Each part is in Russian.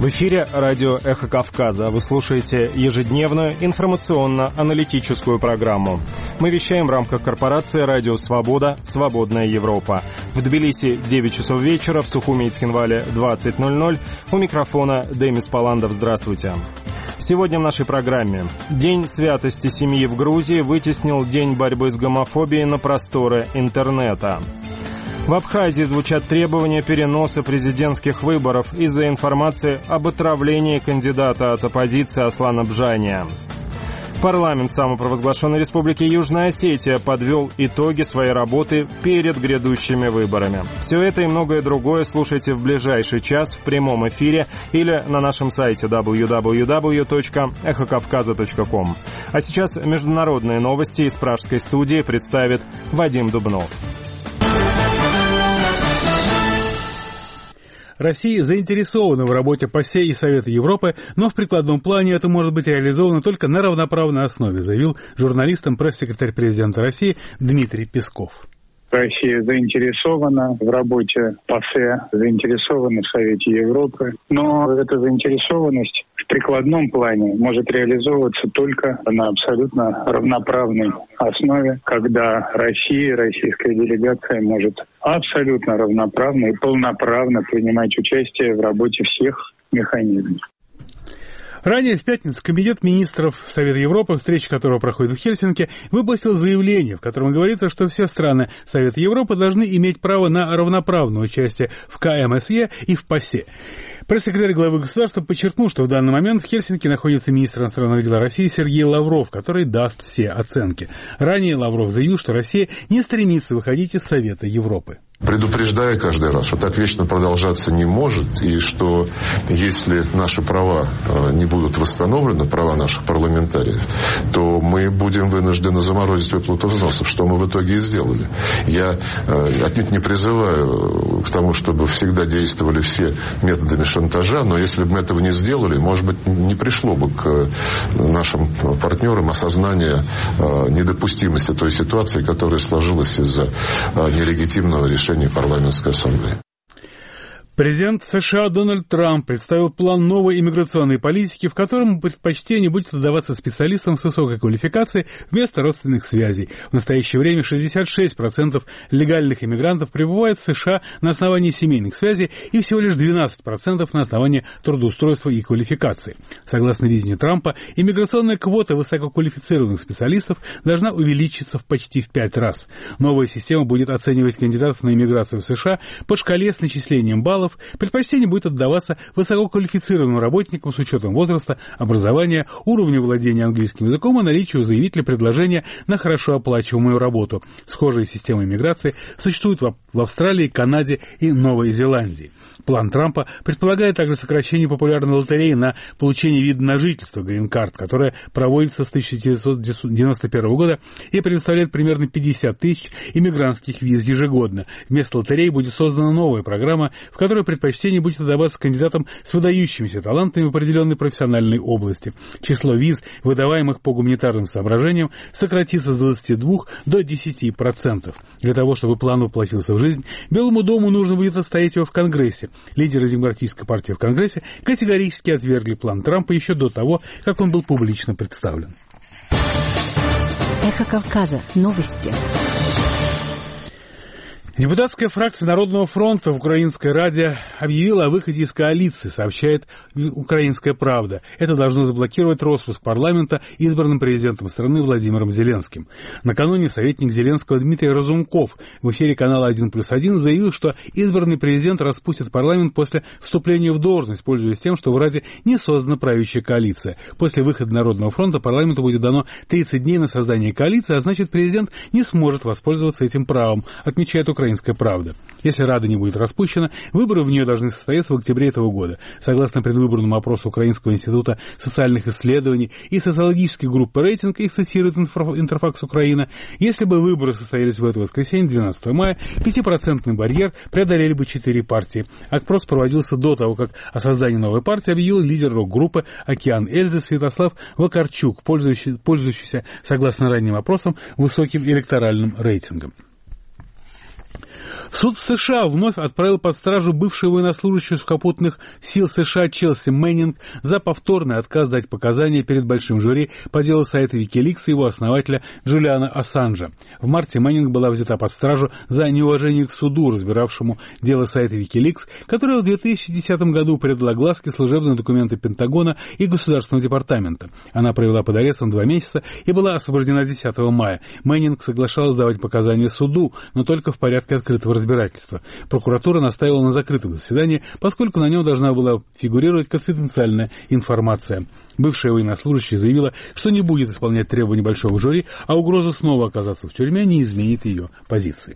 В эфире радио «Эхо Кавказа». Вы слушаете ежедневную информационно-аналитическую программу. Мы вещаем в рамках корпорации «Радио Свобода. Свободная Европа». В Тбилиси 9 часов вечера, в Сухуми и Цхинвале 20:00. У микрофона Демис Паландов. Здравствуйте. Сегодня в нашей программе. День святости семьи в Грузии вытеснил День борьбы с гомофобией на просторы интернета. В Абхазии звучат требования переноса президентских выборов из-за информации об отравлении кандидата от оппозиции Аслана Бжания. Парламент самопровозглашенной Республики Южная Осетия подвел итоги своей работы перед грядущими выборами. Все это и многое другое слушайте в ближайший час в прямом эфире или на нашем сайте www.эхокавказа.ком. А сейчас международные новости из пражской студии представит Вадим Дубнов. Россия заинтересована в работе ПАСЕ и Совета Европы, но в прикладном плане это может быть реализовано только на равноправной основе, заявил журналистам пресс-секретарь президента России Дмитрий Песков. Россия заинтересована в работе ПАСЕ, заинтересована в Совете Европы, но эта заинтересованность в прикладном плане может реализовываться только на абсолютно равноправной основе, когда Россия, российская делегация может абсолютно равноправно и полноправно принимать участие в работе всех механизмов. Ранее в пятницу Комитет министров Совета Европы, встреча которого проходит в Хельсинки, выпустил заявление, в котором говорится, что все страны Совета Европы должны иметь право на равноправное участие в КМСЕ и в ПАСЕ. Пресс-секретарь главы государства подчеркнул, что в данный момент в Хельсинки находится министр иностранных дел России Сергей Лавров, который даст все оценки. Ранее Лавров заявил, что Россия не стремится выходить из Совета Европы. Предупреждая каждый раз, что так вечно продолжаться не может, и что если наши права не будут восстановлены, права наших парламентариев, то мы будем вынуждены заморозить выплату взносов, что мы в итоге и сделали. Я отнюдь не призываю к тому, чтобы всегда действовали все методами шантажа, но если бы мы этого не сделали, может быть, не пришло бы к нашим партнерам осознание недопустимости той ситуации, которая сложилась из-за нелегитимного решения парламентской ассамблеи. Президент США Дональд Трамп представил план новой иммиграционной политики, в котором предпочтение будет отдаваться специалистам с высокой квалификацией вместо родственных связей. В настоящее время 66% легальных иммигрантов пребывают в США на основании семейных связей и всего лишь 12% на основании трудоустройства и квалификации. Согласно видению Трампа, иммиграционная квота высококвалифицированных специалистов должна увеличиться почти в 5 раз. Новая система будет оценивать кандидатов на иммиграцию в США по шкале с начислением баллов. Предпочтение будет отдаваться высококвалифицированным работникам с учетом возраста, образования, уровня владения английским языком и наличия у заявителя предложения на хорошо оплачиваемую работу. Схожие системы иммиграции существуют в Австралии, Канаде и Новой Зеландии. План Трампа предполагает также сокращение популярной лотереи на получение вида на жительство «Грин-карт», которая проводится с 1991 года и предоставляет примерно 50 тысяч иммигрантских виз ежегодно. Вместо лотереи будет создана новая программа, в которой предпочтение будет отдаваться кандидатам с выдающимися талантами в определенной профессиональной области. Число виз, выдаваемых по гуманитарным соображениям, сократится с 22 до 10%. Для того, чтобы план воплотился в жизнь, Белому дому нужно будет отстоять его в Конгрессе. Лидеры Демократической партии в Конгрессе категорически отвергли план Трампа еще до того, как он был публично представлен. Эхо Кавказа. Новости. Депутатская фракция Народного фронта в Украинской Раде объявила о выходе из коалиции, сообщает «Украинская правда». Это должно заблокировать распуск парламента избранным президентом страны Владимиром Зеленским. Накануне советник Зеленского Дмитрий Разумков в эфире канала 1+1 заявил, что избранный президент распустит парламент после вступления в должность, пользуясь тем, что в Раде не создана правящая коалиция. После выхода Народного фронта парламенту будет дано 30 дней на создание коалиции, а значит, президент не сможет воспользоваться этим правом, отмечает «Украинская правда». Если Рада не будет распущена, выборы в нее должны состояться в октябре этого года. Согласно предвыборному опросу Украинского института социальных исследований и социологической группы «Рейтинг», их цитирует Интерфакс Украина, если бы выборы состоялись в это воскресенье, 12 мая, 5% барьер преодолели бы 4 партии. Опрос проводился до того, как о создании новой партии объявил лидер рок-группы «Океан Эльзы» Святослав Вакарчук, пользующийся, согласно ранним опросам, высоким электоральным рейтингом. Суд в США вновь отправил под стражу бывшего военнослужащего сухопутных сил США Челси Мэннинг за повторный отказ дать показания перед большим жюри по делу сайта Wikileaks и его основателя Джулиана Ассанжа. В марте Мэннинг была взята под стражу за неуважение к суду, разбиравшему дело сайта Wikileaks, которое в 2010 году предало огласке служебные документы Пентагона и Государственного департамента. Она провела под арестом 2 месяца и была освобождена 10 мая. Мэннинг соглашалась давать показания суду, но только в порядке открытого разбирательства. Прокуратура настаивала на закрытом заседании, поскольку на нем должна была фигурировать конфиденциальная информация. Бывшая военнослужащая заявила, что не будет исполнять требования большого жюри, а угроза снова оказаться в тюрьме не изменит ее позиции.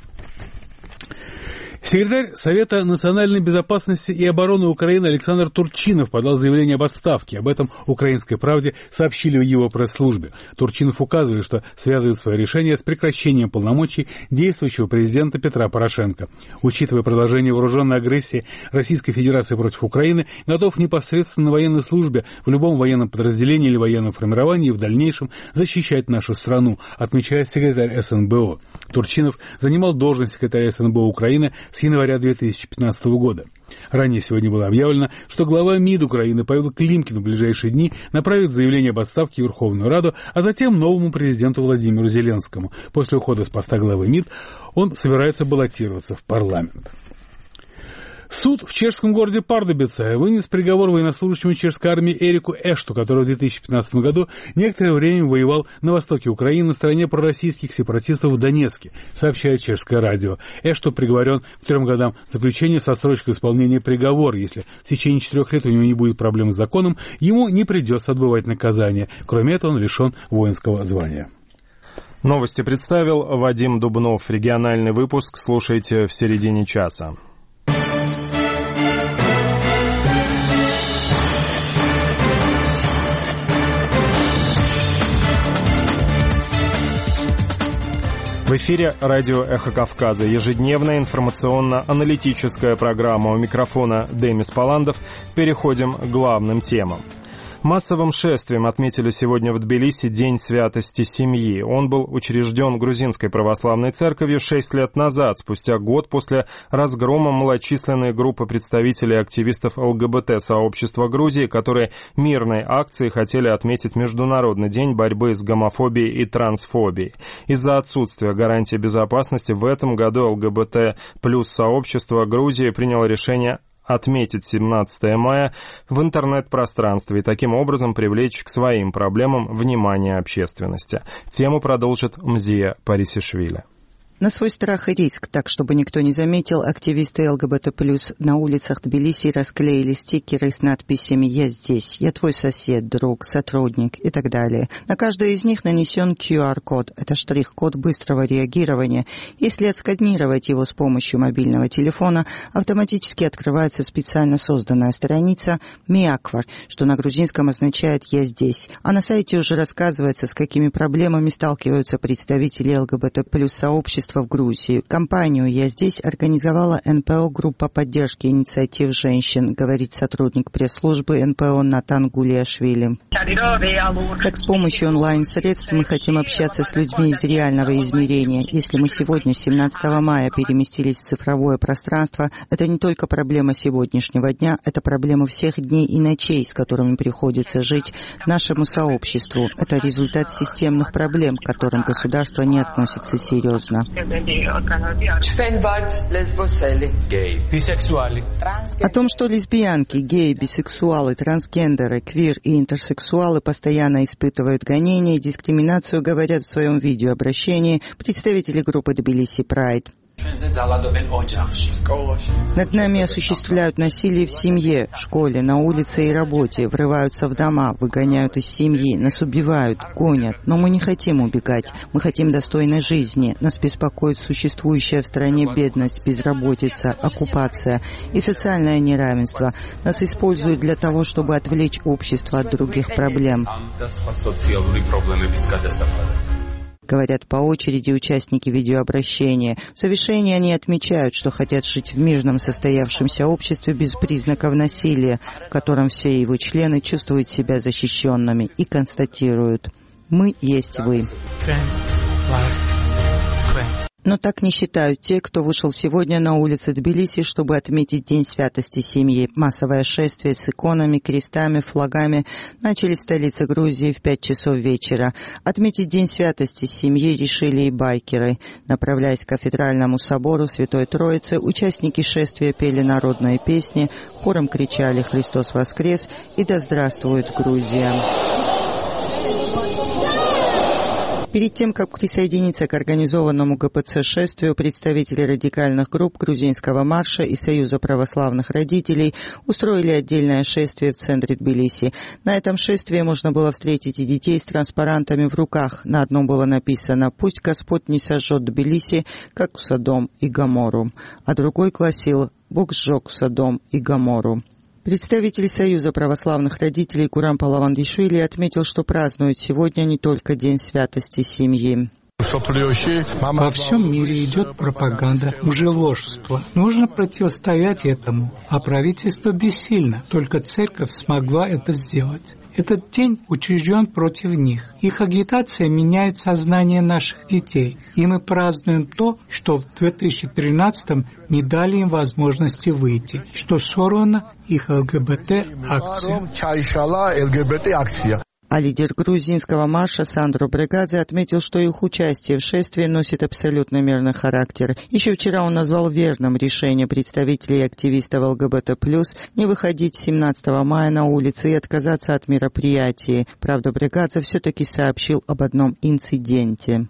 Секретарь Совета национальной безопасности и обороны Украины Александр Турчинов подал заявление об отставке. Об этом «Украинской правде» сообщили в его пресс-службе. Турчинов указывает, что связывает свое решение с прекращением полномочий действующего президента Петра Порошенко. Учитывая продолжение вооруженной агрессии Российской Федерации против Украины, готов непосредственно на военной службе, в любом военном подразделении или военном формировании и в дальнейшем защищать нашу страну, отмечает секретарь СНБО. Турчинов занимал должность секретаря СНБО Украины с января 2015 года. Ранее сегодня было объявлено, что глава МИД Украины Павел Климкин в ближайшие дни направит заявление об отставке в Верховную Раду, а затем новому президенту Владимиру Зеленскому. После ухода с поста главы МИД он собирается баллотироваться в парламент. Суд в чешском городе Пардубице вынес приговор военнослужащему чешской армии Эрику Эшту, который в 2015 году некоторое время воевал на востоке Украины на стороне пророссийских сепаратистов в Донецке, сообщает чешское радио. Эшту приговорен к 3 годам заключения со отсрочкой исполнения приговора. Если в течение 4 лет у него не будет проблем с законом, ему не придется отбывать наказание. Кроме этого, он лишен воинского звания. Новости представил Вадим Дубнов. Региональный выпуск слушайте в середине часа. В эфире радио «Эхо Кавказа». Ежедневная информационно-аналитическая программа. У микрофона Демис Паландов. Переходим к главным темам. Массовым шествием отметили сегодня в Тбилиси День святости семьи. Он был учрежден Грузинской православной церковью 6 лет назад, спустя год после разгрома малочисленной группы представителей активистов ЛГБТ-сообщества Грузии, которые мирной акцией хотели отметить Международный день борьбы с гомофобией и трансфобией. Из-за отсутствия гарантий безопасности в этом году ЛГБТ+сообщество Грузии приняло решение отметить 17 мая в интернет-пространстве и таким образом привлечь к своим проблемам внимание общественности. Тему продолжит Мзия Парисишвили. На свой страх и риск, так чтобы никто не заметил, активисты ЛГБТ+, на улицах Тбилиси расклеили стикеры с надписями «Я здесь», «Я твой сосед, друг, сотрудник» и так далее. На каждой из них нанесен QR-код. Это штрих-код быстрого реагирования. Если отсканировать его с помощью мобильного телефона, автоматически открывается специально созданная страница «Миаквар», что на грузинском означает «Я здесь». А на сайте уже рассказывается, с какими проблемами сталкиваются представители ЛГБТ+ сообщества в Грузии. Кампанию «Я здесь» организовала НПО «Группа поддержки инициатив женщин», говорит сотрудник пресс-службы НПО Натан Гулиашвили. Так, с помощью онлайн-средств мы хотим общаться с людьми из реального измерения. Если мы сегодня, 17 мая, переместились в цифровое пространство, это не только проблема сегодняшнего дня, это проблема всех дней и ночей, с которыми приходится жить нашему сообществу. Это результат системных проблем, к которым государство не относится серьезно. О том, что лесбиянки, геи, бисексуалы, трансгендеры, квир и интерсексуалы постоянно испытывают гонения и дискриминацию, говорят в своем видеообращении представители группы Тбилиси Pride. Над нами осуществляют насилие в семье, в школе, на улице и работе, врываются в дома, выгоняют из семьи, нас убивают, гонят. Но мы не хотим убегать, мы хотим достойной жизни. Нас беспокоит существующая в стране бедность, безработица, оккупация и социальное неравенство. Нас используют для того, чтобы отвлечь общество от других проблем. Говорят по очереди участники видеообращения. В завершении они отмечают, что хотят жить в мирном состоявшемся обществе без признаков насилия, в котором все его члены чувствуют себя защищенными, и констатируют: «Мы есть вы». Но так не считают те, кто вышел сегодня на улицы Тбилиси, чтобы отметить День святости семьи. Массовое шествие с иконами, крестами, флагами начали в столице Грузии в 5 часов вечера. Отметить День святости семьи решили и байкеры. Направляясь к кафедральному собору Святой Троицы, участники шествия пели народные песни, хором кричали «Христос воскрес» и «Да здравствует Грузия». Перед тем, как присоединиться к организованному ГПЦ-шествию, представители радикальных групп Грузинского марша и Союза православных родителей устроили отдельное шествие в центре Тбилиси. На этом шествии можно было встретить и детей с транспарантами в руках. На одном было написано «Пусть Господь не сожжет Тбилиси, как Содом и Гоморру», а другой гласил «Бог сжег Содом и Гоморру». Представитель Союза православных родителей Гурам Палавандишвили отметил, что празднуют сегодня не только День святости семьи. Во всем мире идет пропаганда мужеложества. Нужно противостоять этому, а правительство бессильно. Только церковь смогла это сделать. Этот день учрежден против них. Их агитация меняет сознание наших детей. И мы празднуем то, что в 2013-м не дали им возможности выйти, что сорвана их ЛГБТ-акция. А лидер грузинского марша Сандро Брегадзе отметил, что их участие в шествии носит абсолютно мирный характер. Еще вчера он назвал верным решение представителей и активистов ЛГБТ+, не выходить 17 мая на улицы и отказаться от мероприятий. Правда, Брегадзе все-таки сообщил об одном инциденте.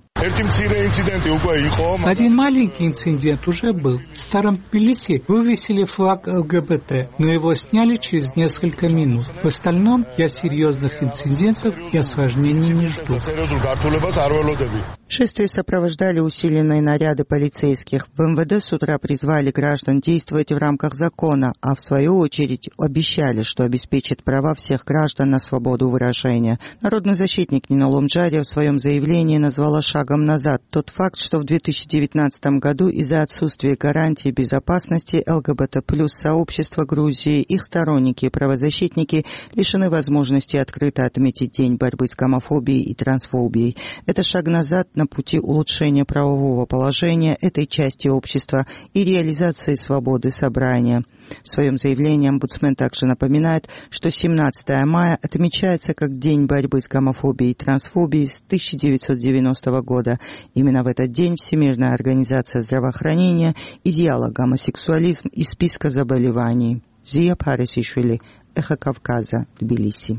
Один маленький инцидент уже был. В старом Тбилиси вывесили флаг ЛГБТ, но его сняли через несколько минут. В остальном я серьезных инцидентов и осложнений не жду. Шествие сопровождали усиленные наряды полицейских. В МВД с утра призвали граждан действовать в рамках закона, а в свою очередь обещали, что обеспечат права всех граждан на свободу выражения. Народный защитник Нина Ломджария в своем заявлении назвала шагом назад тот факт, что в 2019 году из-за отсутствия гарантий безопасности ЛГБТ+ сообщества Грузии, их сторонники и правозащитники лишены возможности открыто отметить День борьбы с гомофобией и трансфобией. Это шаг назад на пути улучшения правового положения этой части общества и реализации свободы собрания. В своем заявлении омбудсмен также напоминает, что 17 мая отмечается как День борьбы с гомофобией и трансфобией с 1990 года. Именно в этот день Всемирная организация здравоохранения изъяла гомосексуализм из списка заболеваний. Зия Парисишвили, Эхо Кавказа, Тбилиси.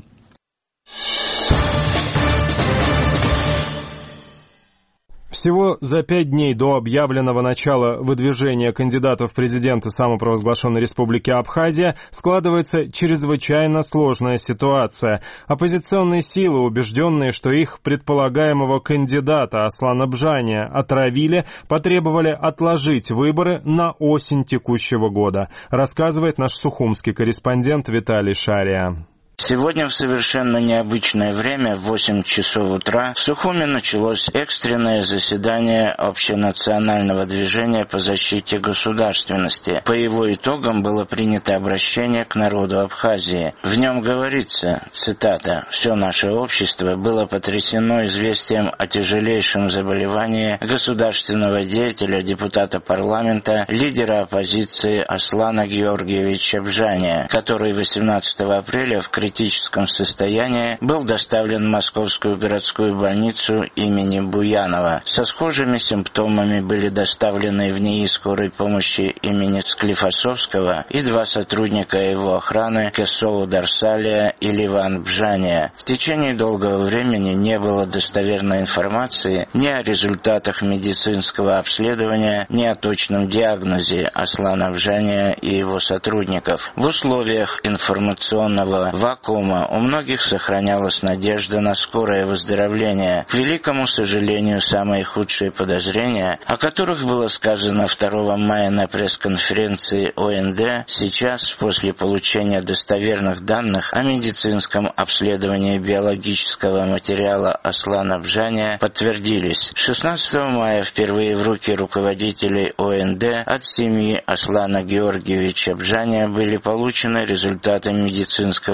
Всего за 5 дней до объявленного начала выдвижения кандидатов в президенты самопровозглашенной республики Абхазия складывается чрезвычайно сложная ситуация. Оппозиционные силы, убежденные, что их предполагаемого кандидата Аслана Бжания отравили, потребовали отложить выборы на осень текущего года, рассказывает наш сухумский корреспондент Виталий Шария. Сегодня в совершенно необычное время, в 8 часов утра, в Сухуме началось экстренное заседание общенационального движения по защите государственности. По его итогам было принято обращение к народу Абхазии. В нем говорится, цитата, «Все наше общество было потрясено известием о тяжелейшем заболевании государственного деятеля, депутата парламента, лидера оппозиции Аслана Георгиевича Бжания, который 18 апреля в критическом состоянии был доставлен в Московскую городскую больницу имени Буянова. Со схожими симптомами были доставлены в НИИ скорой помощи имени Склифосовского и 2 сотрудника его охраны Кесоу Дарсалия и Ливан Бжания. В течение долгого времени не было достоверной информации ни о результатах медицинского обследования, ни о точном диагнозе Аслана Бжания и его сотрудников. В условиях информационного вакуума у многих сохранялась надежда на скорое выздоровление. К великому сожалению, самые худшие подозрения, о которых было сказано 2 мая на пресс-конференции ОНД, сейчас, после получения достоверных данных о медицинском обследовании биологического материала Аслана Бжания, подтвердились. 16 мая впервые в руки руководителей ОНД от семьи Аслана Георгиевича Бжания были получены результаты медицинского анализа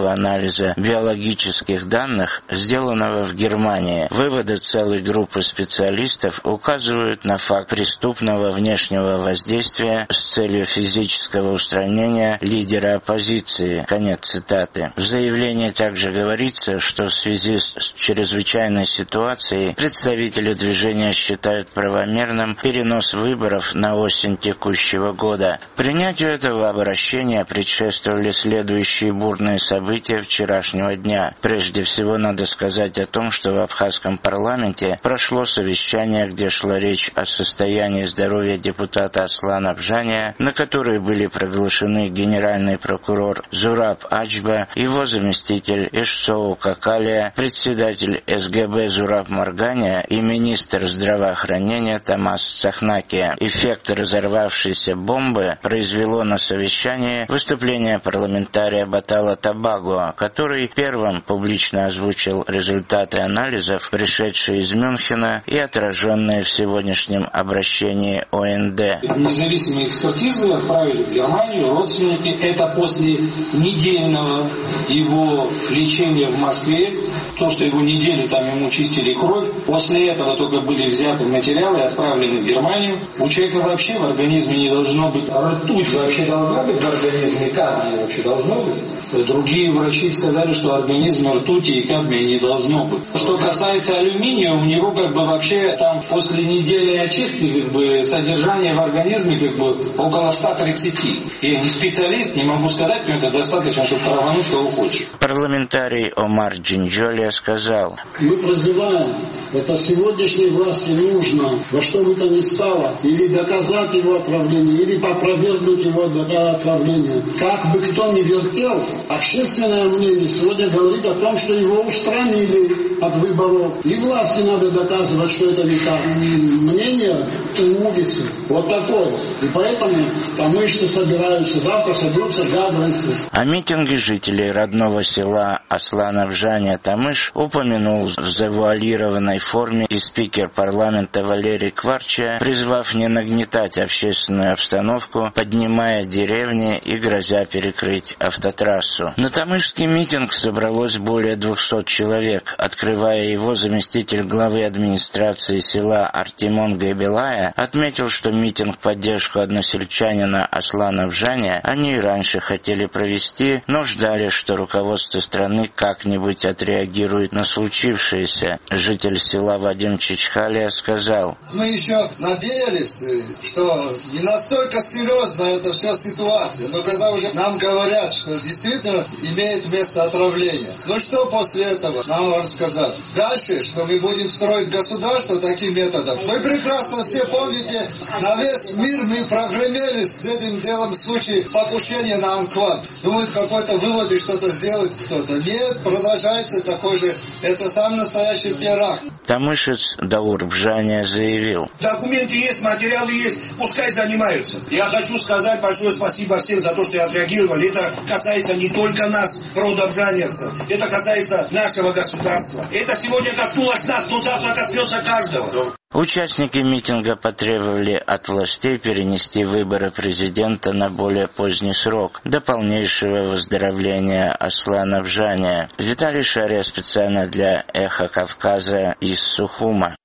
анализа биологических данных, сделанного в Германии. Выводы целой группы специалистов указывают на факт преступного внешнего воздействия с целью физического устранения лидера оппозиции. Конец цитаты. В заявлении также говорится, что в связи с чрезвычайной ситуацией представители движения считают правомерным перенос выборов на осень текущего года. Принятию этого обращения предшествовали следующие бурные события вчерашнего дня. Прежде всего надо сказать о том, что в абхазском парламенте прошло совещание, где шла речь о состоянии здоровья депутата Аслана Абжания, на которое были приглашены генеральный прокурор Зураб Ачба, его заместитель Эшсоу Какалия, председатель СГБ Зураб Маргания и министр здравоохранения Тамас Цахнакия. Эффект разорвавшейся бомбы произвело на совещании выступление парламентария Батала Табаго, который первым публично озвучил результаты анализов, пришедшие из Мюнхена и отраженные в сегодняшнем обращении ОНД. Независимые экспертизы отправили в Германию, родственники. Это после недельного его лечения в Москве, то, что его неделю там ему чистили кровь. После этого только были взяты материалы и отправлены в Германию. У человека вообще в организме не должно быть ртуть, вообще должна быть в организме, кадмия вообще должно быть. Другие врачи сказали, что в организме ртути и кадмия не должно быть. Что касается алюминия, у него вообще там после недели очистки содержание в организме около 130. Я не специалист, не могу сказать, но это достаточно, чтобы травануть кого хочешь. Парламентарий Омар Джинджолия сказал: мы призываем, это сегодняшней власти нужно во что бы то ни стало, или доказать его отравление, или опровергнуть его отравление. Как бы кто ни вертел, общественное мнение сегодня говорит о том, что его устранили от выборов. И власти надо доказывать, что это не так. Мнение улицы вот такое. И поэтому тамышцы собираются, завтра соберутся габранцы. О митинге жителей родного села Аслана Абжания Тамыш упомянул в завуалированной форме и спикер парламента Валерий Кварча, призвав не нагнетать общественную обстановку, поднимая деревни и грозя перекрыть автотрассу. На тамышский митинг собралось более 200 человек. Открывая его, заместитель главы администрации села Артемон Гайбелая отметил, что митинг в поддержку односельчанина Аслана Абжания они и раньше хотели провести, но ждали, что руководство страны как-нибудь отреагирует на случившееся. Житель села Вадим Чичхалия сказал: мы еще надеялись, что не настолько серьезна эта вся ситуация, но когда уже нам говорят, что действительно имеет место отравление, ну что после этого нам рассказать? Дальше, что мы будем строить государство таким методом. Вы прекрасно все помните, на весь мир мы прогремели с этим делом в случае покушения на Анкван. Думают, какой-то вывод и что-то сделает кто-то. Нет, продолжается такой же, это сам настоящий теракт. Тамышец Даур Бжания заявил: документы есть, материалы есть, пускай занимаются. Я хочу сказать большое спасибо всем за то, что отреагировали. Это касается не только нас, рода бжаневцев, это касается нашего государства. Это сегодня коснулось нас, но завтра коснется каждого. Участники митинга потребовали от властей перенести выборы президента на более поздний срок, до полнейшего выздоровления Аслана Абжания. Виталий Шария специально для «Эхо Кавказа» из Сухума.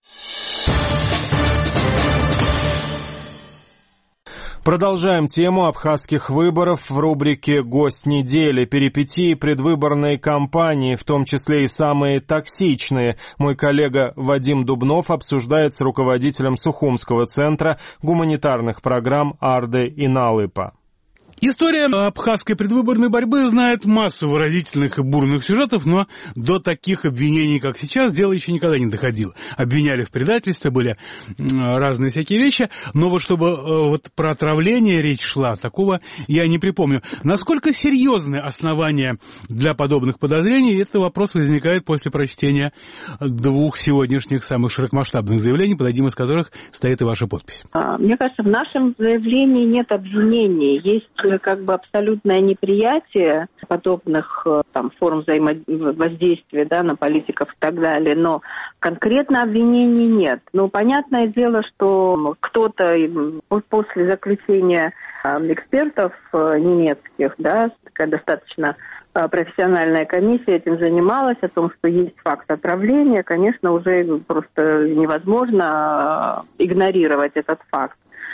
Продолжаем тему абхазских выборов в рубрике «Гость недели». Перипетии предвыборной кампании, в том числе и самые токсичные, мой коллега Вадим Дубнов обсуждает с руководителем Сухумского центра гуманитарных программ Арды Иналыпа. История абхазской предвыборной борьбы знает массу выразительных и бурных сюжетов, но до таких обвинений, как сейчас, дело еще никогда не доходило. Обвиняли в предательстве, были разные всякие вещи, но вот чтобы про отравление речь шла, такого я не припомню. Насколько серьезны основания для подобных подозрений, этот вопрос возникает после прочтения двух сегодняшних самых широкомасштабных заявлений, под одним из которых стоит и ваша подпись. Мне кажется, в нашем заявлении нет обвинений, есть как бы абсолютное неприятие подобных форм взаимодействия, на политиков и так далее, но конкретно обвинений нет. Но понятное дело, что кто-то после заключения экспертов немецких, такая достаточно профессиональная комиссия этим занималась, о том, что есть факт отравления, конечно, уже просто невозможно игнорировать этот факт.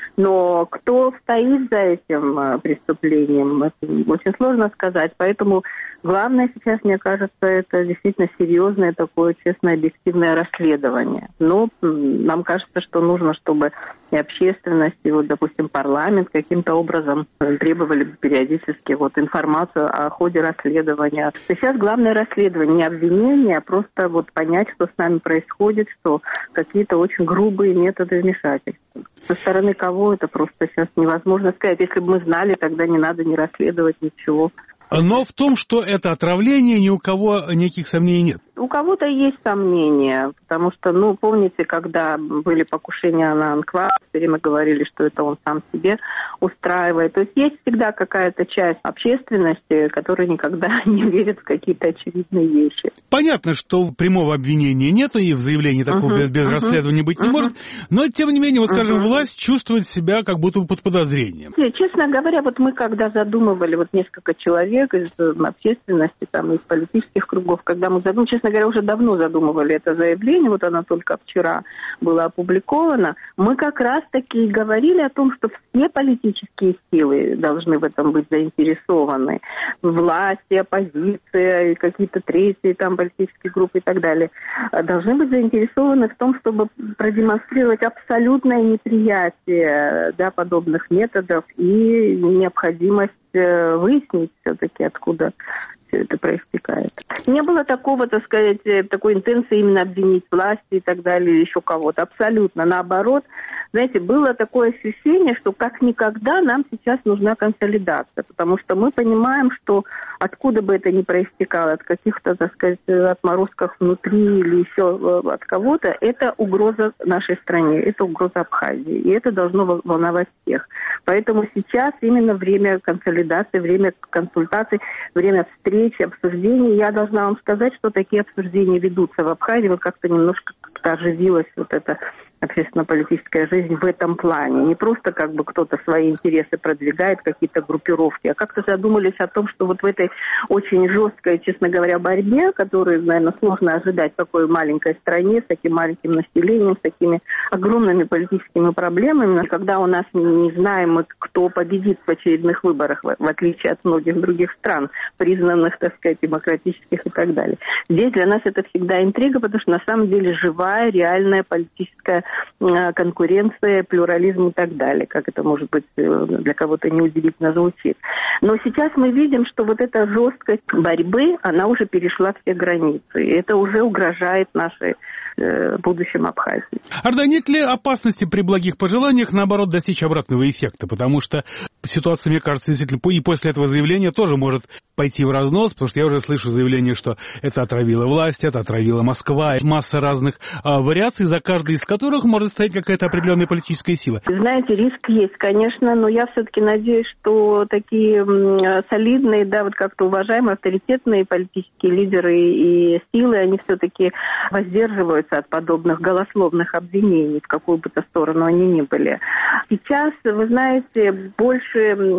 Но кто стоит за этим преступлением, это очень сложно сказать. Поэтому главное сейчас, мне кажется, это действительно серьезное такое честное, объективное расследование. Но нам кажется, что нужно, чтобы и общественность, и допустим, парламент каким-то образом требовали периодически информацию о ходе расследования. Сейчас главное расследование, не обвинение, а просто понять, что с нами происходит, что какие-то очень грубые методы вмешательства. Со стороны кого это просто сейчас невозможно сказать. Если бы мы знали, тогда не надо ни расследовать, ничего. Но в том, что это отравление, ни у кого никаких сомнений нет. У кого-то есть сомнения, потому что, помните, когда были покушения на Анквар, все время говорили, что это он сам себе устраивает. То есть всегда какая-то часть общественности, которая никогда не верит в какие-то очевидные вещи. Понятно, что прямого обвинения нет, и в заявлении такого без расследования быть не может, но, тем не менее, скажем, власть чувствует себя как будто под подозрением. Честно говоря, мы когда задумывали, несколько человек из общественности, из политических кругов, когда мы задумывали, честно говоря, уже давно задумывали это заявление, оно только вчера было опубликовано, мы как раз-таки говорили о том, что все политические силы должны в этом быть заинтересованы. Власти, оппозиция, и какие-то третьи политические группы и так далее, должны быть заинтересованы в том, чтобы продемонстрировать абсолютное неприятие подобных методов и необходимость выяснить все-таки, откуда все это проистекает. Не было такого, такой интенции именно обвинить власти и так далее, или еще кого-то. Абсолютно наоборот. Знаете, было такое ощущение, что как никогда нам сейчас нужна консолидация, потому что мы понимаем, что откуда бы это ни проистекало, от каких-то, отморозков внутри или еще от кого-то, это угроза нашей стране, это угроза Абхазии, и это должно волновать всех. Поэтому сейчас именно время консолидации, время консультаций, время встреч, обсуждений. Я должна вам сказать, что такие обсуждения ведутся в Абхазии, как-то немножко оживилась эта общественно-политическая жизнь в этом плане. Не просто кто-то свои интересы продвигает, какие-то группировки, а как-то задумались о том, что в этой очень жесткой, честно говоря, борьбе, которую, наверное, сложно ожидать в такой маленькой стране, с таким маленьким населением, с такими огромными политическими проблемами, когда у нас не знаем, кто победит в очередных выборах, в отличие от многих других стран, признанных, демократических и так далее. Здесь для нас это всегда интрига, потому что на самом деле живая, реальная политическая конкуренция, плюрализм и так далее, как это может быть для кого-то неудивительно звучит. Но сейчас мы видим, что эта жесткость борьбы, она уже перешла все границы, и это уже угрожает нашей будущем Абхазии. Арда, нет ли опасности при благих пожеланиях, наоборот, достичь обратного эффекта? Потому что ситуация, мне кажется, действительно, и после этого заявления тоже может пойти в разнос, потому что я уже слышу заявление, что это отравила власть, это отравила Москва, масса разных вариаций, за каждой из которых может стоять какая-то определенная политическая сила. Знаете, риск есть, конечно, но я все-таки надеюсь, что такие солидные, как-то уважаемые, авторитетные политические лидеры и силы, они все-таки воздерживаются от подобных голословных обвинений, в какую бы то сторону они ни были. Сейчас, вы знаете, больше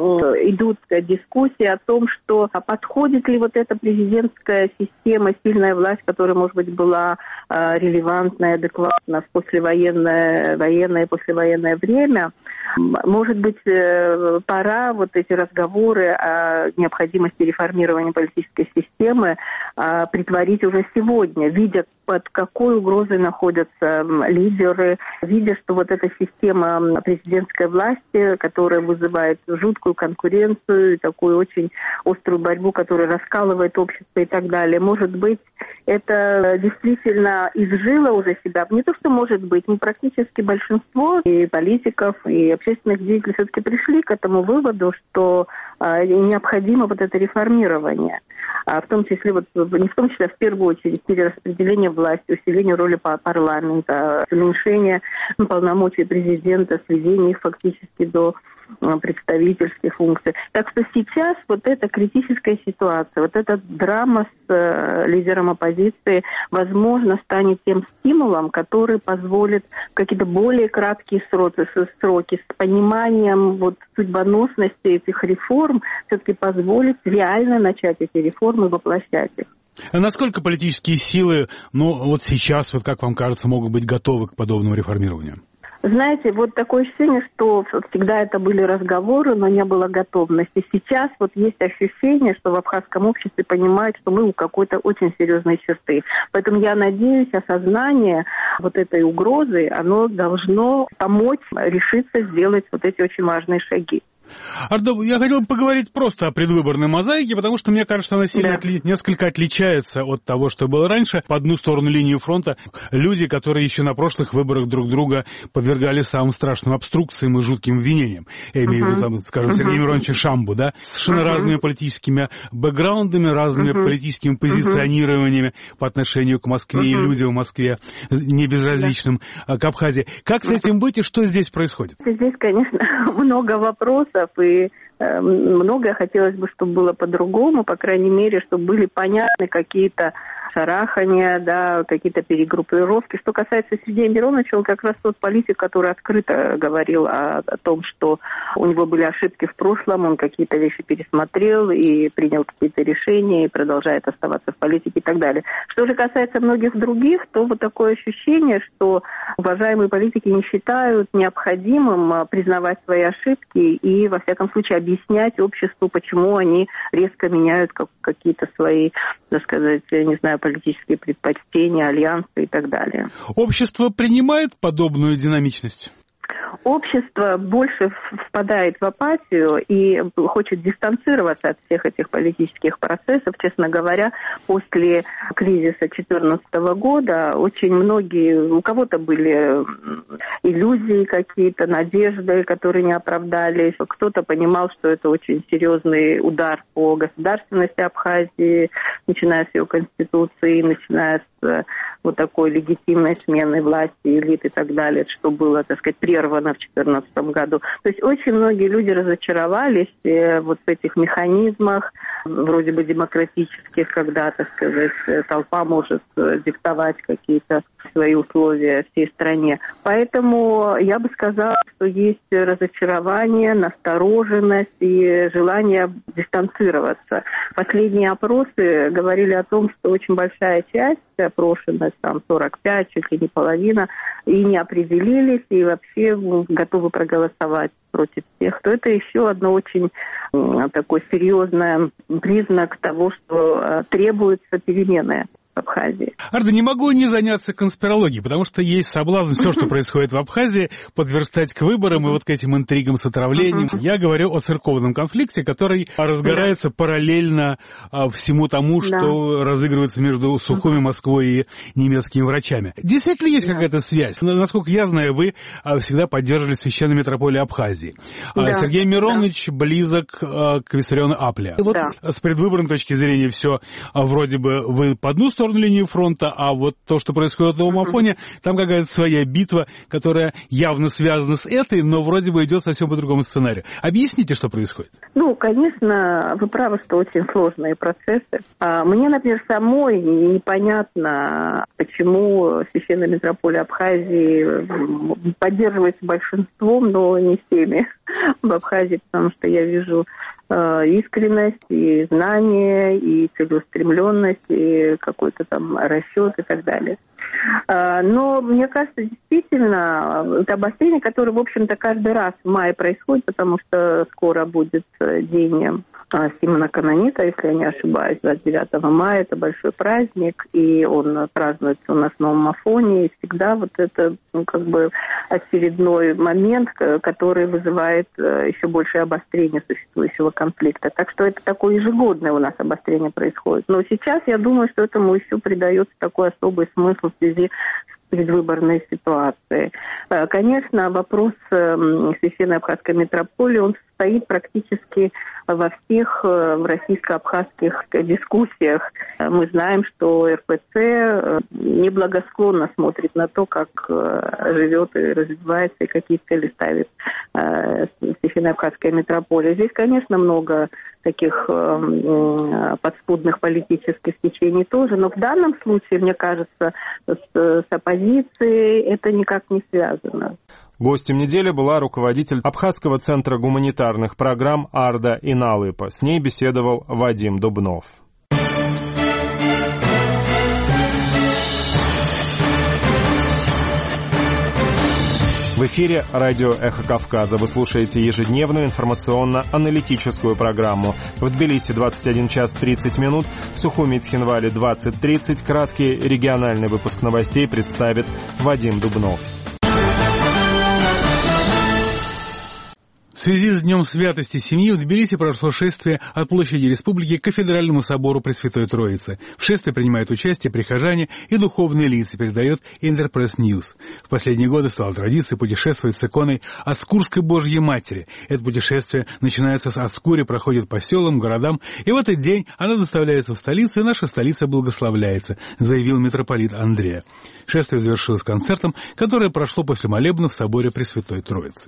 идут дискуссии о том, что подходит ли эта президентская система, сильная власть, которая, может быть, была релевантная, адекватна в военное и послевоенное время. Может быть, пора эти разговоры о необходимости реформирования политической системы притворить уже сегодня, видя, под какой угрозой находятся лидеры, видя, что эта система президентской власти, которая вызывает жуткую конкуренцию, такую очень острую борьбу, которая раскалывает общество и так далее. Может быть, это действительно изжило уже себя. Не то, что может быть, но практически большинство и политиков, и общественных деятелей все-таки пришли к этому выводу, что необходимо это реформирование. В том числе, не в том числе, а в первую очередь, перераспределение власти, усиление роли парламента, уменьшение полномочий президента, сведение их фактически до представительских функций. Так что сейчас вот эта критическая ситуация, вот эта драма с лидером оппозиции, возможно, станет тем стимулом, который позволит какие-то более краткие сроки с пониманием вот судьбоносности этих реформ все-таки позволить реально начать эти реформы, воплощать их. А насколько политические силы, вот сейчас, вот как вам кажется, могут быть готовы к подобному реформированию? Знаете, вот такое ощущение, что всегда это были разговоры, но не было готовности. Сейчас вот есть ощущение, что в абхазском обществе понимают, что мы у какой-то очень серьезной черты. Поэтому я надеюсь, осознание вот этой угрозы, оно должно помочь решиться сделать вот эти очень важные шаги. Арда, я хотел бы поговорить просто о предвыборной мозаике, потому что, мне кажется, она сильно несколько отличается от того, что было раньше. По одну сторону линии фронта люди, которые еще на прошлых выборах друг друга подвергали самым страшным обструкциям и жутким обвинениям. Я имею в виду, там, скажем, Сергея Мироновича Шамбу, да, с совершенно разными политическими бэкграундами, разными политическими позиционированиями по отношению к Москве и людям в Москве, не безразличным к Абхазии. Как с этим быть и что здесь происходит? Здесь, конечно, много вопросов. И многое хотелось бы, чтобы было по-другому, по крайней мере, чтобы были понятны какие-то шарахания, да, какие-то перегруппировки. Что касается Сергея Мироновича, он как раз тот политик, который открыто говорил о том, что у него были ошибки в прошлом, он какие-то вещи пересмотрел и принял какие-то решения и продолжает оставаться в политике и так далее. Что же касается многих других, то вот такое ощущение, что уважаемые политики не считают необходимым признавать свои ошибки и, во всяком случае, объяснять обществу, почему они резко меняют какие-то свои, так сказать, не знаю, политические предпочтения, альянсы и так далее. Общество принимает подобную динамичность? Общество больше впадает в апатию и хочет дистанцироваться от всех этих политических процессов. Честно говоря, после кризиса 2014 года очень многие, у кого-то были иллюзии какие-то, надежды, которые не оправдались. Кто-то понимал, что это очень серьезный удар по государственности Абхазии, начиная с ее конституции, начиная с вот такой легитимной смены власти, элит и так далее, что было, так сказать, прервано в 2014 году. То есть очень многие люди разочаровались вот в этих механизмах, вроде бы демократических, когда, так сказать, толпа может диктовать какие-то свои условия всей стране. Поэтому я бы сказала, что есть разочарование, настороженность и желание дистанцироваться. Последние опросы говорили о том, что очень большая часть опрошенных, там 45, чуть ли не половина, и не определились, и вообще готовы проголосовать против всех, то это еще одно очень такой серьезный признак того, что требуются перемены в Абхазии. Арда, не могу не заняться конспирологией, потому что есть соблазн все, что происходит в Абхазии, подверстать к выборам и вот к этим интригам с отравлением. Я говорю о церковном конфликте, который разгорается параллельно всему тому, что разыгрывается между Сухуми, Москвой и немецкими врачами. Действительно есть какая-то связь? Насколько я знаю, вы всегда поддерживали священную митрополию Абхазии. Сергей Миронович близок к Виссариону Апля. Вот с предвыборной точки зрения все вроде бы вы по одну сторону линии фронта, а вот то, что происходит на Умафоне, там какая-то своя битва, которая явно связана с этой, но вроде бы идет совсем по другому сценарию. Объясните, что происходит? Конечно, вы правы, что очень сложные процессы. Мне, например, самой непонятно, почему священная митрополия Абхазии поддерживается большинством, но не всеми в Абхазии, потому что я вижу искренность, и знание, и целеустремленность, и какой-то там расчет и так далее. Но мне кажется, действительно, это обострение, которое, в общем-то, каждый раз в мае происходит, потому что скоро будет день Симона Канонита, если я не ошибаюсь, 29 мая, это большой праздник, и он празднуется у нас на Умафоне, и всегда вот это, очередной момент, который вызывает еще большее обострение существующего конфликта. Так что это такое ежегодное у нас обострение происходит. Но сейчас я думаю, что этому еще придается такой особый смысл в связи с предвыборной ситуацией. Конечно, вопрос священной абхазской митрополии, он стоит практически во всех российско-абхазских дискуссиях. Мы знаем, что РПЦ неблагосклонно смотрит на то, как живет и развивается, и какие цели ставит Стихийно-Абхазская митрополия. Здесь, конечно, много таких подспудных политических течений тоже, но в данном случае, мне кажется, с оппозицией это никак не связано. Гостем недели была руководитель Абхазского центра гуманитарных программ Арда Иналыпа. С ней беседовал Вадим Дубнов. В эфире радио «Эхо Кавказа». Вы слушаете ежедневную информационно-аналитическую программу. В Тбилиси 21 час 30 минут, в Сухуми и Цхинвале 20:30. Краткий региональный выпуск новостей представит Вадим Дубнов. В связи с Днем святости семьи в Тбилиси прошло шествие от площади Республики к Кафедральному собору Пресвятой Троицы. В шествии принимают участие прихожане и духовные лица, передает Интерпресс Ньюс. В последние годы стала традицией путешествовать с иконой Ацкурской Божьей Матери. Это путешествие начинается с Ацкури, проходит по селам, городам, и в этот день она доставляется в столицу, и наша столица благословляется, заявил митрополит Андрея. Шествие завершилось концертом, которое прошло после молебна в соборе Пресвятой Троицы.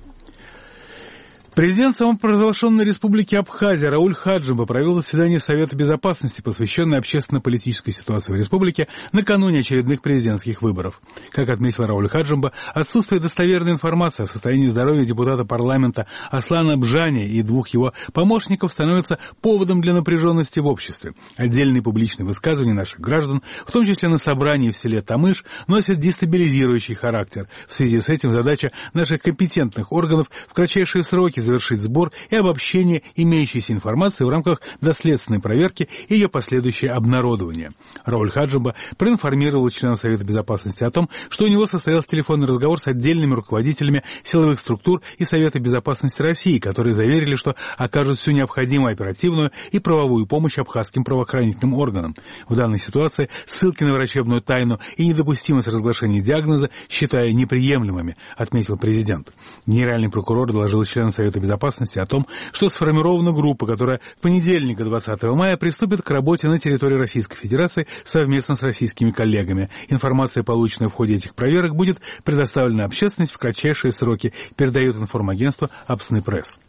Президент самопровозглашенной республики Абхазия Рауль Хаджимба провел заседание Совета Безопасности, посвященное общественно-политической ситуации в республике накануне очередных президентских выборов. Как отметил Рауль Хаджимба, отсутствие достоверной информации о состоянии здоровья депутата парламента Аслана Бжани и двух его помощников становится поводом для напряженности в обществе. Отдельные публичные высказывания наших граждан, в том числе на собрании в селе Тамыш, носят дестабилизирующий характер. В связи с этим задача наших компетентных органов в кратчайшие сроки завершить сбор и обобщение имеющейся информации в рамках доследственной проверки и ее последующее обнародование. Рауль Хаджимба проинформировал членов Совета Безопасности о том, что у него состоялся телефонный разговор с отдельными руководителями силовых структур и Совета Безопасности России, которые заверили, что окажут всю необходимую оперативную и правовую помощь абхазским правоохранительным органам. В данной ситуации ссылки на врачебную тайну и недопустимость разглашения диагноза считаю неприемлемыми, отметил президент. Генеральный прокурор доложил членам Совета Безопасности о том, что сформирована группа, которая в понедельник, 20 мая, приступит к работе на территории Российской Федерации совместно с российскими коллегами. Информация, полученная в ходе этих проверок, будет предоставлена общественности в кратчайшие сроки, передает информагентство «Абсны Пресс».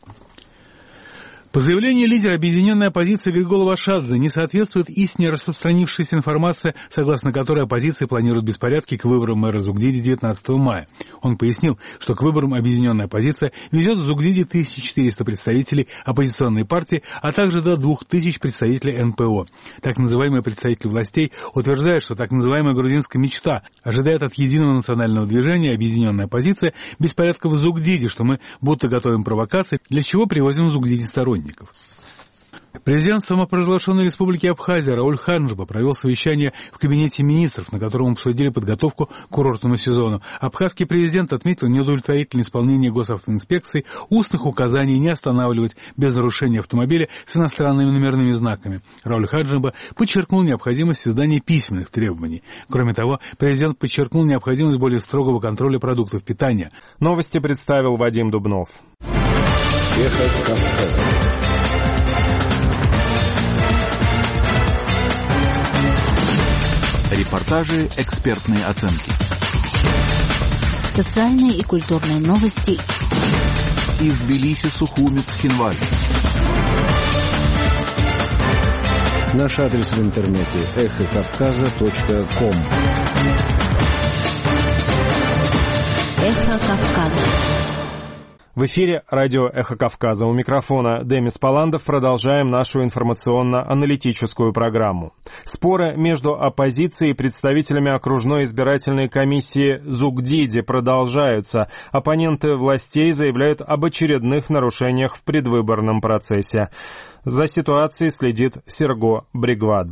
По заявлению лидера объединенной оппозиции Григола Вашадзе не соответствует истине распространившейся информация, согласно которой оппозиция планирует беспорядки к выборам мэра Зугдиди 19 мая. Он пояснил, что к выборам объединенная оппозиция везет в Зугдиди 1400 представителей оппозиционной партии, а также до 2000 представителей НПО. Так называемые представители властей утверждают, что так называемая грузинская мечта ожидает от единого национального движения объединенная оппозиция беспорядков в Зугдиди, что мы будто готовим провокации, для чего привозим в Зугдиди сторонников. Президент самопровозглашенной республики Абхазия Рауль Хаджимба провел совещание в кабинете министров, на котором обсудили подготовку к курортному сезону. Абхазский президент отметил неудовлетворительное исполнение госавтоинспекции устных указаний не останавливать без нарушения автомобиля с иностранными номерными знаками. Рауль Хаджимба подчеркнул необходимость создания письменных требований. Кроме того, президент подчеркнул необходимость более строгого контроля продуктов питания. Новости представил Вадим Дубнов. Ехать Кавказом. Репортажи, экспертные оценки. Социальные и культурные новости. Из Тбилиси, Сухуми, Цхинвали. Наш адрес в интернете эхокавказа.ком. Эхо Кавказа. В эфире радио «Эхо Кавказа». У микрофона Демис Паландов. Продолжаем нашу информационно-аналитическую программу. Споры между оппозицией и представителями окружной избирательной комиссии Зугдиди продолжаются. Оппоненты властей заявляют об очередных нарушениях в предвыборном процессе. За ситуацией следит Серго Бригвадзе.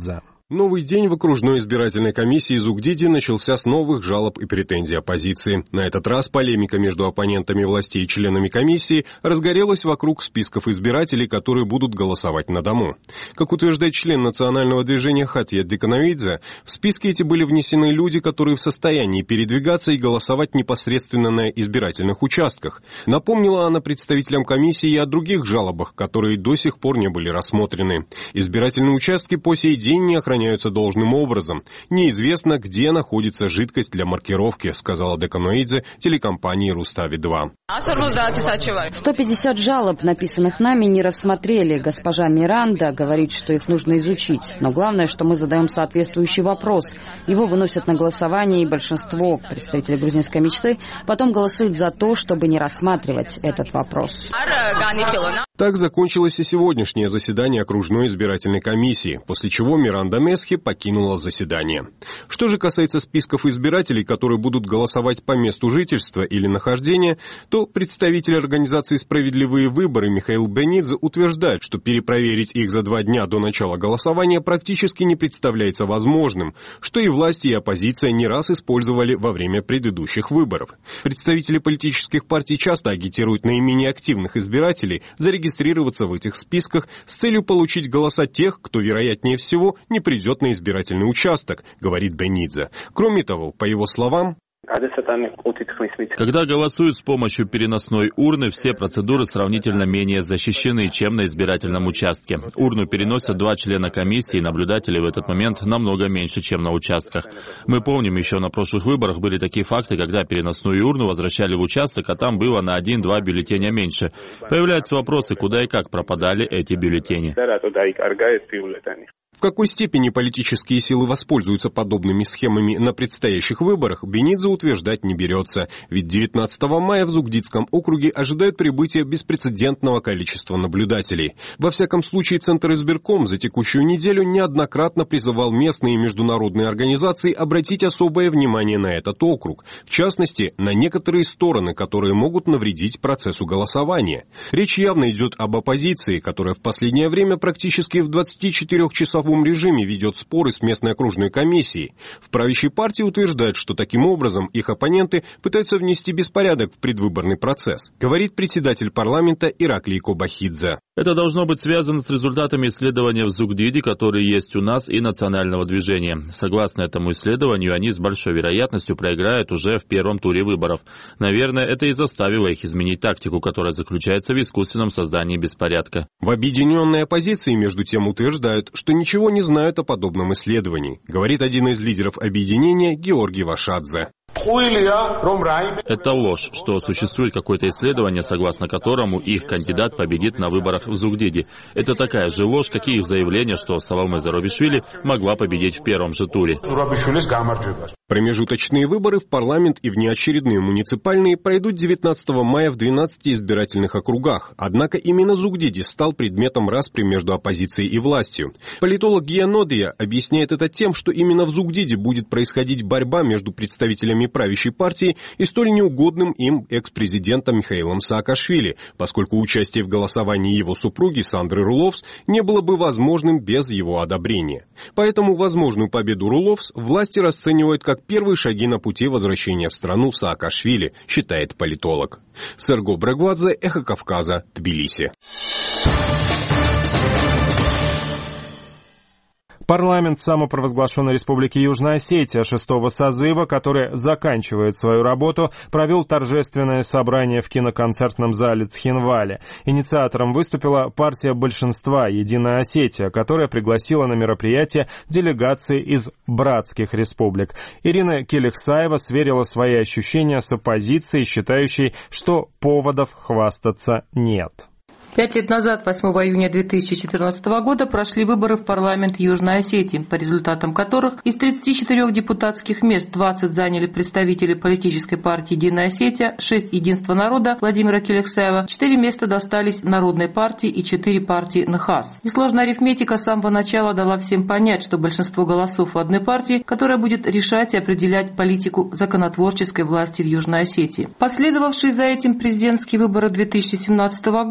Новый день в окружной избирательной комиссии Зугдиди начался с новых жалоб и претензий оппозиции. На этот раз полемика между оппонентами властей и членами комиссии разгорелась вокруг списков избирателей, которые будут голосовать на дому. Как утверждает член национального движения Хатья Декановидзе, в списки эти были внесены люди, которые в состоянии передвигаться и голосовать непосредственно на избирательных участках. Напомнила она представителям комиссии и о других жалобах, которые до сих пор не были рассмотрены. Избирательные участки по сей день не охраняются должным образом. Неизвестно, где находится жидкость для маркировки, сказала Деканоидзе телекомпании «Рустави-2». 150 жалоб, написанных нами, не рассмотрели. Госпожа Миранда говорит, что их нужно изучить. Но главное, что мы задаем соответствующий вопрос. Его выносят на голосование, и большинство представителей грузинской мечты потом голосуют за то, чтобы не рассматривать этот вопрос. Так закончилось и сегодняшнее заседание окружной избирательной комиссии, после чего Миранда Месхи покинула заседание. Что же касается списков избирателей, которые будут голосовать по месту жительства или нахождения, то представитель организации «Справедливые выборы» Михаил Бенидзе утверждает, что перепроверить их за 2 дня до начала голосования практически не представляется возможным, что и власти, и оппозиция не раз использовали во время предыдущих выборов. Представители политических партий часто агитируют наименее активных избирателей зарегистрироваться в этих списках с целью получить голоса тех, кто, вероятнее всего, не придет на избирательный участок, говорит Бенидзе. Кроме того, по его словам, когда голосуют с помощью переносной урны, все процедуры сравнительно менее защищены, чем на избирательном участке. Урну переносят 2 члена комиссии, и наблюдателей в этот момент намного меньше, чем на участках. Мы помним, еще на прошлых выборах были такие факты, когда переносную урну возвращали в участок, а там было на 1-2 бюллетеня меньше. Появляются вопросы, куда и как пропадали эти бюллетени. В какой степени политические силы воспользуются подобными схемами на предстоящих выборах, Бенидзе утверждать не берется, ведь 19 мая в Зугдидском округе ожидают прибытия беспрецедентного количества наблюдателей. Во всяком случае, Центр избирком за текущую неделю неоднократно призывал местные и международные организации обратить особое внимание на этот округ, в частности, на некоторые стороны, которые могут навредить процессу голосования. Речь явно идет об оппозиции, которая в последнее время практически в 24-часовом режиме ведет споры с местной окружной комиссией. В правящей партии утверждают, что таким образом их оппоненты пытаются внести беспорядок в предвыборный процесс, говорит председатель парламента Ираклий Кобахидзе. Это должно быть связано с результатами исследования в Зугдиди, которые есть у нас, и национального движения. Согласно этому исследованию, они с большой вероятностью проиграют уже в первом туре выборов. Наверное, это и заставило их изменить тактику, которая заключается в искусственном создании беспорядка. В объединенной оппозиции, между тем, утверждают, что ничего не знают о подобном исследовании, говорит один из лидеров объединения Георгий Вашадзе. Это ложь, что существует какое-то исследование, согласно которому их кандидат победит на выборах в Зугдиди. Это такая же ложь, как и их заявление, что Саломе Зоробишвили могла победить в первом же туре. Промежуточные выборы в парламент и внеочередные муниципальные пройдут 19 мая в 12 избирательных округах. Однако именно Зугдиди стал предметом распри между оппозицией и властью. Политолог Гианодия объясняет это тем, что именно в Зугдиди будет происходить борьба между представителями правящей партии и столь неугодным им экс-президентом Михаилом Саакашвили, поскольку участие в голосовании его супруги Сандры Руловс не было бы возможным без его одобрения. Поэтому возможную победу Руловс власти расценивают как первые шаги на пути возвращения в страну Саакашвили, считает политолог. Серго Брагвадзе, Эхо Кавказа, Тбилиси. Парламент самопровозглашенной Республики Южная Осетия 6-го созыва, который заканчивает свою работу, провел торжественное собрание в киноконцертном зале Цхинвале. Инициатором выступила партия большинства «Единая Осетия», которая пригласила на мероприятие делегации из братских республик. Ирина Келихсаева сверила свои ощущения с оппозицией, считающей, что поводов хвастаться нет. 5 лет назад, 8 июня 2014 года, прошли выборы в парламент Южной Осетии, по результатам которых из 34 депутатских мест 20 заняли представители политической партии «Единая Осетия», 6 «Единство народа» Владимира Келихсаева, 4 места достались Народной партии и 4 партии НХАС. Несложная арифметика с самого начала дала всем понять, что большинство голосов у одной партии, которая будет решать и определять политику законотворческой власти в Южной Осетии. Последовавшие за этим президентские выборы 2017 года и то,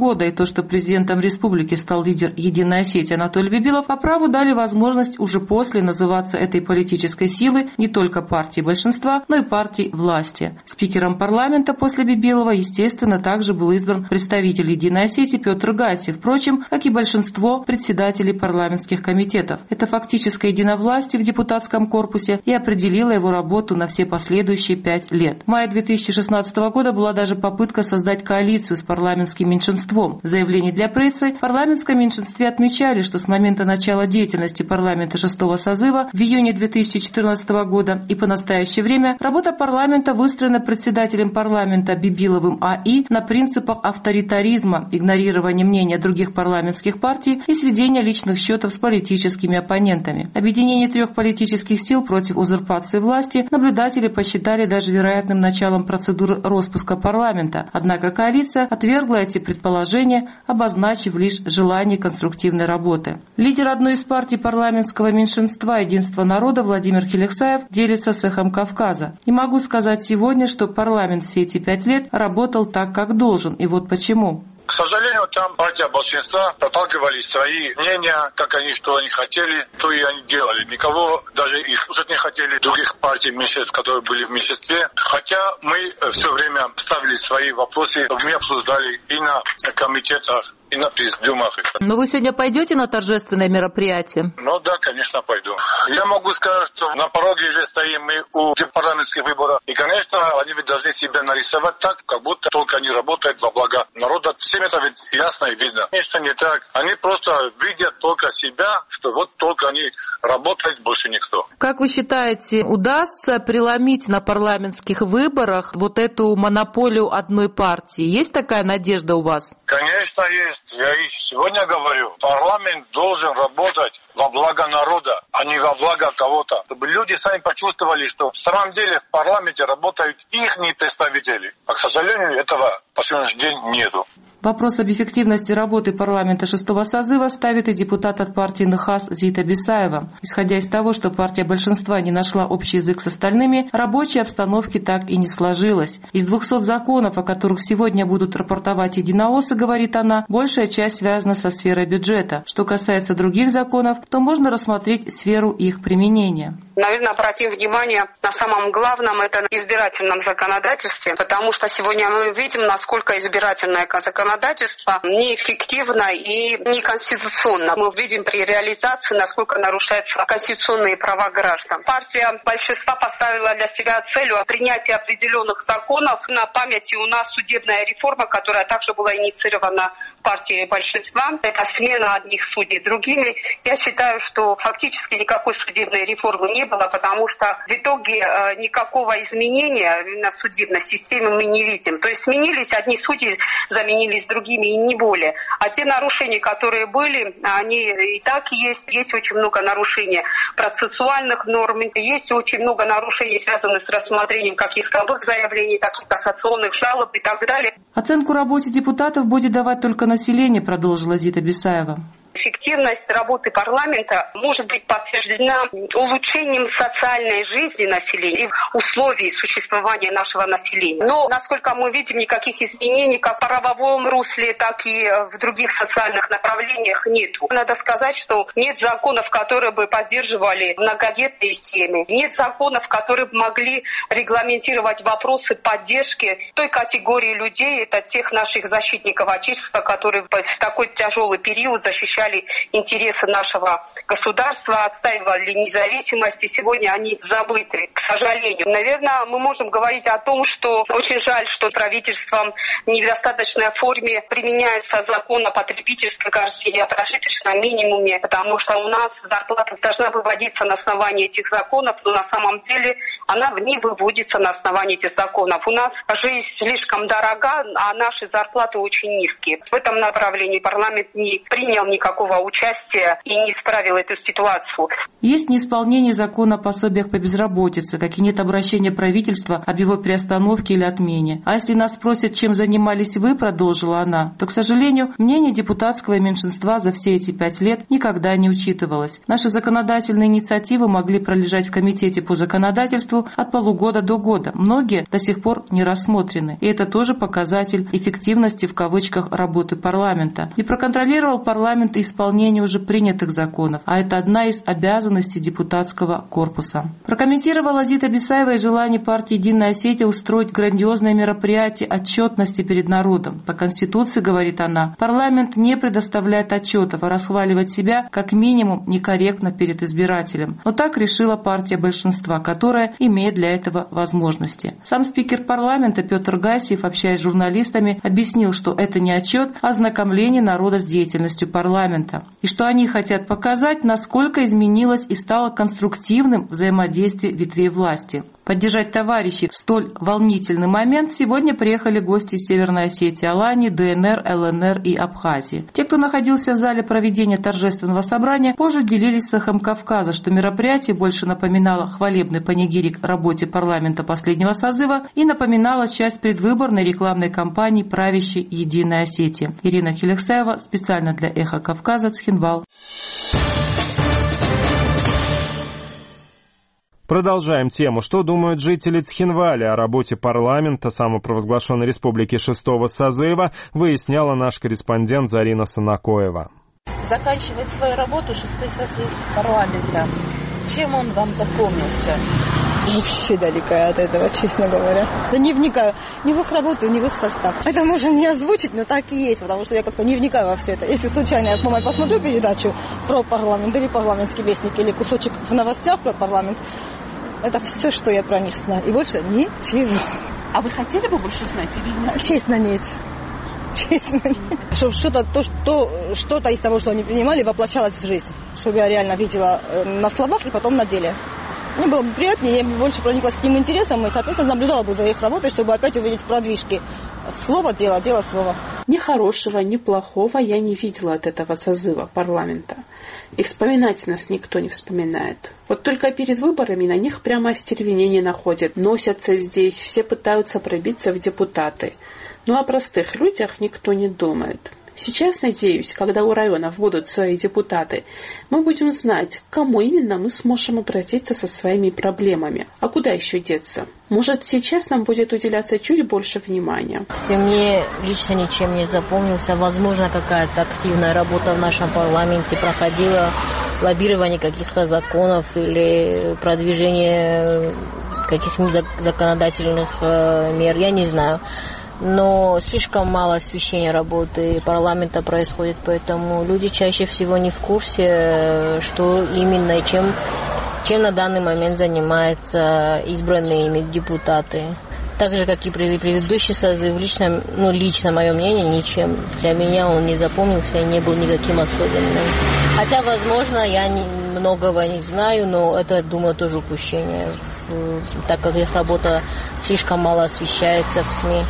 что президентом республики стал лидер «Единой Осетии» Анатолий Бибилов, а праву дали возможность уже после называться этой политической силой не только партии большинства, но и партии власти. Спикером парламента после Бибилова, естественно, также был избран представитель «Единой Осетии» Петр Гаси, впрочем, как и большинство председателей парламентских комитетов. Это фактическое единовластие в депутатском корпусе и определило его работу на все последующие 5 лет. В мае 2016 года была даже попытка создать коалицию с парламентским меньшинством. В заявлении для прессы в парламентском меньшинстве отмечали, что с момента начала деятельности парламента 6-го созыва в июне 2014 года и по настоящее время работа парламента выстроена председателем парламента Бибиловым А.И. на принципах авторитаризма, игнорирования мнения других парламентских партий и сведения личных счетов с политическими оппонентами. Объединение 3 политических сил против узурпации власти наблюдатели посчитали даже вероятным началом процедуры распуска парламента. Однако коалиция отвергла эти предположения, обозначив лишь желание конструктивной работы. Лидер одной из партий парламентского меньшинства «Единство народа» Владимир Хелексаев делится с «Эхом Кавказа». «Не могу сказать сегодня, что парламент все эти 5 лет работал так, как должен, и вот почему». К сожалению, там партия большинства проталкивали свои мнения, как они, что они хотели, то и они делали. Никого даже их слушать не хотели, других партий меньшинств, которые были в меньшинстве. Хотя мы все время ставили свои вопросы, мы обсуждали и на комитетах, и на президиумах. Но вы сегодня пойдете на торжественное мероприятие? Ну да, конечно, пойду. Я могу сказать, что на пороге же стоим мы у парламентских выборов. И, конечно, они ведь должны себя нарисовать так, как будто только они работают во благо народа. Всем это ведь ясно и видно. Конечно, не так. Они просто видят только себя, что вот только они работают, больше никто. Как вы считаете, удастся преломить на парламентских выборах вот эту монополию одной партии? Есть такая надежда у вас? Конечно, есть. Я и сегодня говорю, парламент должен работать во благо народа, а не во благо кого-то. Чтобы люди сами почувствовали, что в самом деле в парламенте работают их представители. А, к сожалению, этого по сегодняшний день нету. Вопрос об эффективности работы парламента 6-го созыва ставит и депутат от партии НХАС Зита Бисаева. Исходя из того, что партия большинства не нашла общий язык с остальными, рабочей обстановки так и не сложилось. Из 200 законов, о которых сегодня будут рапортовать единоосы, говорит она, большая часть связана со сферой бюджета. Что касается других законов, то можно рассмотреть сферу их применения. Наверное, обратим внимание на самом главном, это на избирательном законодательстве, потому что сегодня мы видим, насколько избирательное законодательство неэффективно и неконституционно. Мы видим при реализации, насколько нарушаются конституционные права граждан. Партия большинства поставила для себя целью принятия определенных законов. На памяти у нас судебная реформа, которая также была инициирована партией большинства. Это смена одних судей другими. Я считаю, что фактически никакой судебной реформы не было, потому что в итоге никакого изменения на судебной системе мы не видим. То есть сменились одни судьи, заменились другими и не более. А те нарушения, которые были, они и так есть. Есть очень много нарушений процессуальных норм, есть очень много нарушений, связанных с рассмотрением как исковых заявлений, так и кассационных жалоб и так далее. Оценку работе депутатов будет давать только население, продолжила Зита Бисаева. Эффективность работы парламента может быть подтверждена улучшением социальной жизни населения и условий существования нашего населения. Но, насколько мы видим, никаких изменений как в правовом русле, так и в других социальных направлениях нету. Надо сказать, что нет законов, которые бы поддерживали многодетные семьи. Нет законов, которые бы могли регламентировать вопросы поддержки той категории людей, это тех наших защитников Отечества, которые в такой тяжелый период защищали интересы нашего государства, отстаивали независимость, и сегодня они забыты, к сожалению. Наверное, мы можем говорить о том, что очень жаль, что правительством в недостаточной форме применяется закон о потребительской корзине, о прожиточном минимуме, потому что у нас зарплата должна выводиться на основании этих законов, но на самом деле она не выводится на основании этих законов. У нас жизнь слишком дорога, а наши зарплаты очень низкие. В этом направлении парламент не принял никакого никакого участия и не исправил эту ситуацию. Есть неисполнение закона о пособиях по безработице, как и нет обращения правительства об его приостановке или отмене. А если нас спросят, чем занимались вы, продолжила она, то, к сожалению, мнение депутатского меньшинства за все эти 5 лет никогда не учитывалось. Наши законодательные инициативы могли пролежать в Комитете по законодательству от полугода до года. Многие до сих пор не рассмотрены. И это тоже показатель эффективности в кавычках работы парламента. И проконтролировал парламент исполнение уже принятых законов, а это одна из обязанностей депутатского корпуса. Прокомментировала Зита Бисаева и желание партии «Единая Осетия» устроить грандиозное мероприятие отчетности перед народом. По Конституции, говорит она, парламент не предоставляет отчетов, а расхваливать себя как минимум некорректно перед избирателем. Но так решила партия большинства, которая имеет для этого возможности. Сам спикер парламента Петр Гасиев, общаясь с журналистами, объяснил, что это не отчет, а ознакомление народа с деятельностью парламента. И что они хотят показать, насколько изменилось и стало конструктивным взаимодействие ветвей власти. Поддержать товарищей в столь волнительный момент сегодня приехали гости из Северной Осетии, Алании, ДНР, ЛНР и Абхазии. Те, кто находился в зале проведения торжественного собрания, позже делились с эхом Кавказа, что мероприятие больше напоминало хвалебный панигирик работе парламента последнего созыва и напоминало часть предвыборной рекламной кампании правящей «Единой Осетии». Ирина Хилексаева специально для «Эхо Кавказа», Цхинвал. Продолжаем тему. Что думают жители Цхинваля о работе парламента самопровозглашенной республики 6-го созыва, выясняла наш корреспондент Зарина Санакоева. Заканчивает свою работу 6-й созыв парламента. Чем он вам запомнился? Вообще далекая от этого, честно говоря. Да не вникаю ни в их работу, ни в их состав. Это можно не озвучить, но так и есть, потому что я как-то не вникаю во все это. Если случайно я с мамой посмотрю передачу про парламент или парламентский вестник, или кусочек в новостях про парламент, это все, что я про них знаю. И больше ничего. А вы хотели бы больше знать или нет? Честно, нет. Честно, нет. Чтобы что-то из того, что они принимали, воплощалось в жизнь. Чтобы я реально видела на словах и потом на деле. Мне было бы приятнее, я бы больше прониклась к ним интересом и, соответственно, наблюдала бы за их работой, чтобы опять увидеть продвижки. Слово – дело, дело – слово. Ни хорошего, ни плохого я не видела от этого созыва парламента. И вспоминать нас никто не вспоминает. Вот только перед выборами на них прямо остервенение находят. Носятся здесь, все пытаются пробиться в депутаты. Но о простых людях никто не думает. Сейчас, надеюсь, когда у районов будут свои депутаты, мы будем знать, к кому именно мы сможем обратиться со своими проблемами. А куда еще деться? Может, сейчас нам будет уделяться чуть больше внимания? Мне лично ничем не запомнился. Возможно, какая-то активная работа в нашем парламенте проходила, лоббирование каких-то законов или продвижение каких-нибудь законодательных мер, я не знаю. Но слишком мало освещения работы парламента происходит, поэтому люди чаще всего не в курсе, что именно и чем на данный момент занимаются избранные ими депутаты. Так же, как и предыдущий созыв, лично мое мнение, ничем для меня он не запомнился и не был никаким особенным. Хотя, возможно, я многого не знаю, но это, думаю, тоже упущение, так как их работа слишком мало освещается в СМИ.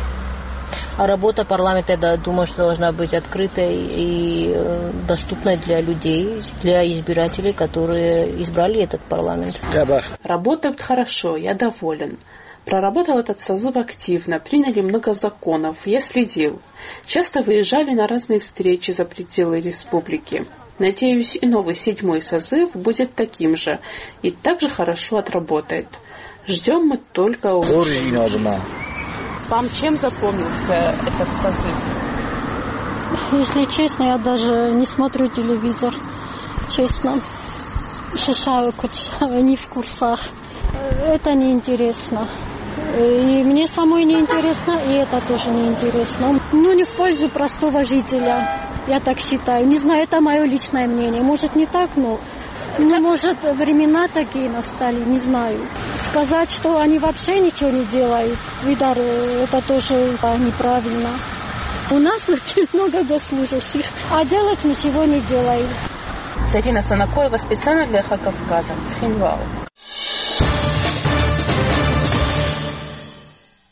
А работа парламента, я думаю, что должна быть открытой и доступной для людей, для избирателей, которые избрали этот парламент. Работают хорошо, я доволен. Проработал этот созыв активно, приняли много законов, я следил. Часто выезжали на разные встречи за пределы республики. Надеюсь, и новый 7-й созыв будет таким же и также хорошо отработает. Ждем мы только улучшения. Вам чем запомнился этот созыв? Если честно, я даже не смотрю телевизор. Честно. Шишаю, не в курсах. Это неинтересно. И мне самой неинтересно, и это тоже неинтересно. Ну, не в пользу простого жителя. Я так считаю. Не знаю, это мое личное мнение. Может, не так, но... может, времена такие настали, не знаю. Сказать, что они вообще ничего не делают, Видар, это тоже неправильно. У нас очень много госслужащих, а делать ничего не делают. Зарина Санакоева специально для «Эхо Кавказа», Цхинвал.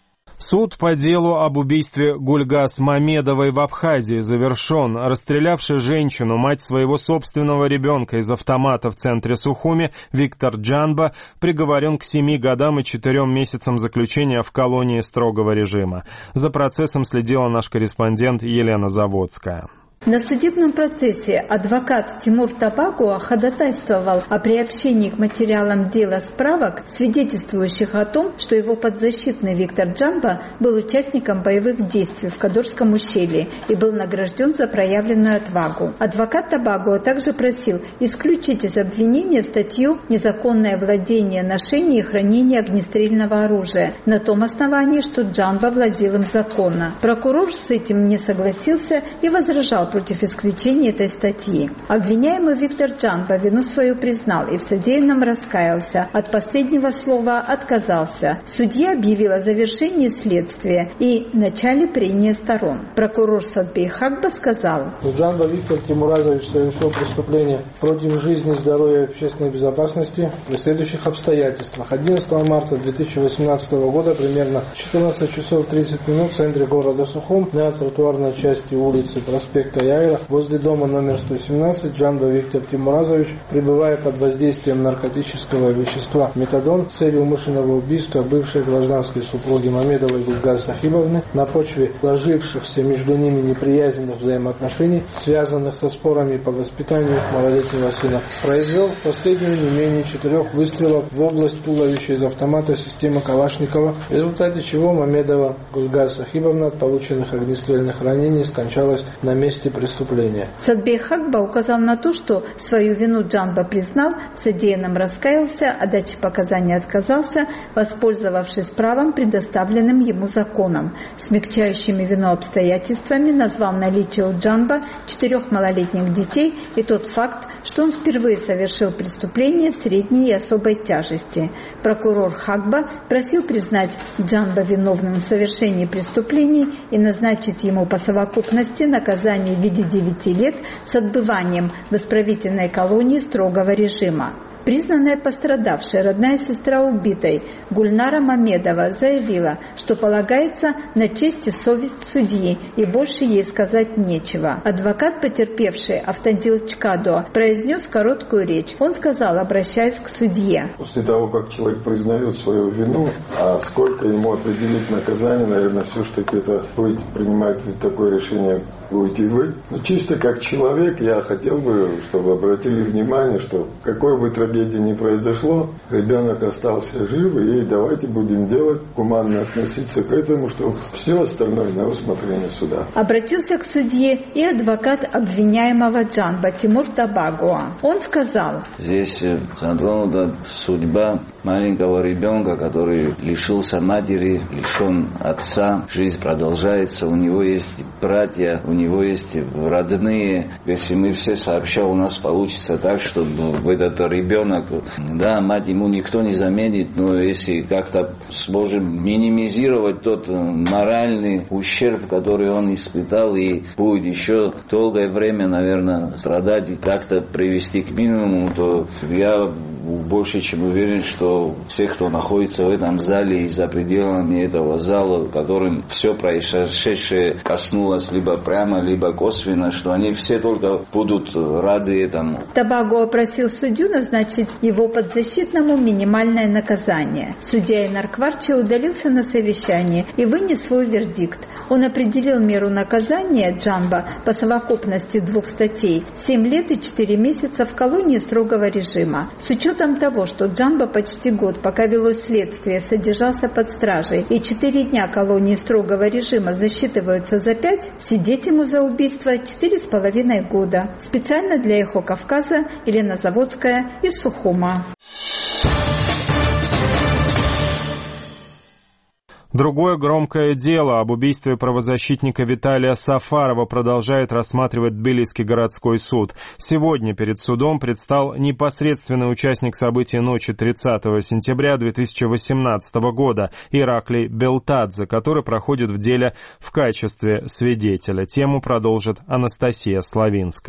Суд по делу об убийстве Гульгаз Мамедовой в Абхазии завершен. Расстрелявший женщину, мать своего собственного ребенка из автомата в центре Сухуми, Виктор Джанба приговорен к 7 годам и 4 месяцам заключения в колонии строгого режима. За процессом следила наш корреспондент Елена Заводская. На судебном процессе адвокат Тимур Табагуа ходатайствовал о приобщении к материалам дела справок, свидетельствующих о том, что его подзащитный Виктор Джанба был участником боевых действий в Кадурском ущелье и был награжден за проявленную отвагу. Адвокат Табагуа также просил исключить из обвинения статью «Незаконное владение, ношение и хранение огнестрельного оружия» на том основании, что Джанба владел им законно. Прокурор с этим не согласился и возражал против исключения этой статьи. Обвиняемый Виктор Джанба вину свою признал и в содеянном раскаялся. От последнего слова отказался. Судья объявил о завершении следствия и начале прения сторон. Прокурор Садбей Хакба сказал: Джанба Виктор Тимуразович совершил преступление против жизни, здоровья и общественной безопасности при следующих обстоятельствах. 11 марта 2018 года примерно 14 часов 30 минут в центре города Сухум на тротуарной части улицы проспекта Яйра возле дома номер 117 Джанба Виктор Тимуразович, пребывая под воздействием наркотического вещества метадон с целью умышленного убийства бывшей гражданской супруги Мамедовой Гульгаз Сахибовны на почве сложившихся между ними неприязненных взаимоотношений, связанных со спорами по воспитанию их малолетнего сына, произвел в последнюю не менее 4 выстрелов в область туловища из автомата системы Калашникова, в результате чего Мамедова Гульгаз Сахибовна от полученных огнестрельных ранений скончалась на месте преступления. Садбей Хакба указал на то, что свою вину Джанба признал, в содеянном раскаялся, а даче показаний отказался, воспользовавшись правом, предоставленным ему законом. Смягчающими вину обстоятельствами назвал наличие у Джанба 4 малолетних детей и тот факт, что он впервые совершил преступление средней и особой тяжести. Прокурор Хакба просил признать Джанба виновным в совершении преступлений и назначить ему по совокупности наказание в виде 9 лет с отбыванием в исправительной колонии строгого режима. Признанная пострадавшая, родная сестра убитой Гульнара Мамедова заявила, что полагается на честь и совесть судьи, и больше ей сказать нечего. Адвокат потерпевшей Автандил Чкадо произнес короткую речь. Он сказал, обращаясь к судье: после того, как человек признает свою вину, а сколько ему определить наказание, наверное, все-таки это будет принимать такое решение, будете вы. Но чисто как человек я хотел бы, чтобы обратили внимание, что какой бы трагедии не произошло, ребенок остался жив, и давайте будем делать, гуманно относиться к этому, что все остальное на усмотрение суда. Обратился к судье и адвокат обвиняемого Джанба Тимур Табагуа. Он сказал: здесь затронута судьба маленького ребенка, который лишился матери, лишен отца, жизнь продолжается, у него есть братья, у него есть родные. Если мы все сообща, у нас получится так, чтобы этот ребенок, да, мать ему никто не заменит, но если как-то сможем минимизировать тот моральный ущерб, который он испытал, и будет еще долгое время, наверное, страдать и как-то привести к минимуму, то я больше чем уверен, что все, кто находится в этом зале и за пределами этого зала, которым все происшедшее коснулось либо прямо, либо косвенно, что они все только будут рады этому. Табаго просил судью назначить его подзащитному минимальное наказание. Судья Инар Кварчи удалился на совещание и вынес свой вердикт. Он определил меру наказания Джанба по совокупности 2 статей: 7 лет и 4 месяца в колонии строгого режима. С учетом того, что Джанба почти год, пока велось следствие, содержался под стражей, и 4 дня колонии строгого режима засчитываются за 5, сидеть ему за убийство 4,5 года. Специально для Эхо Кавказа Елена Заводская из Сухума. Другое громкое дело об убийстве правозащитника Виталия Сафарова продолжает рассматривать Тбилисский городской суд. Сегодня перед судом предстал непосредственный участник событий ночи 30 сентября 2018 года Ираклий Белтадзе, который проходит в деле в качестве свидетеля. Тему продолжит Анастасия Славинская.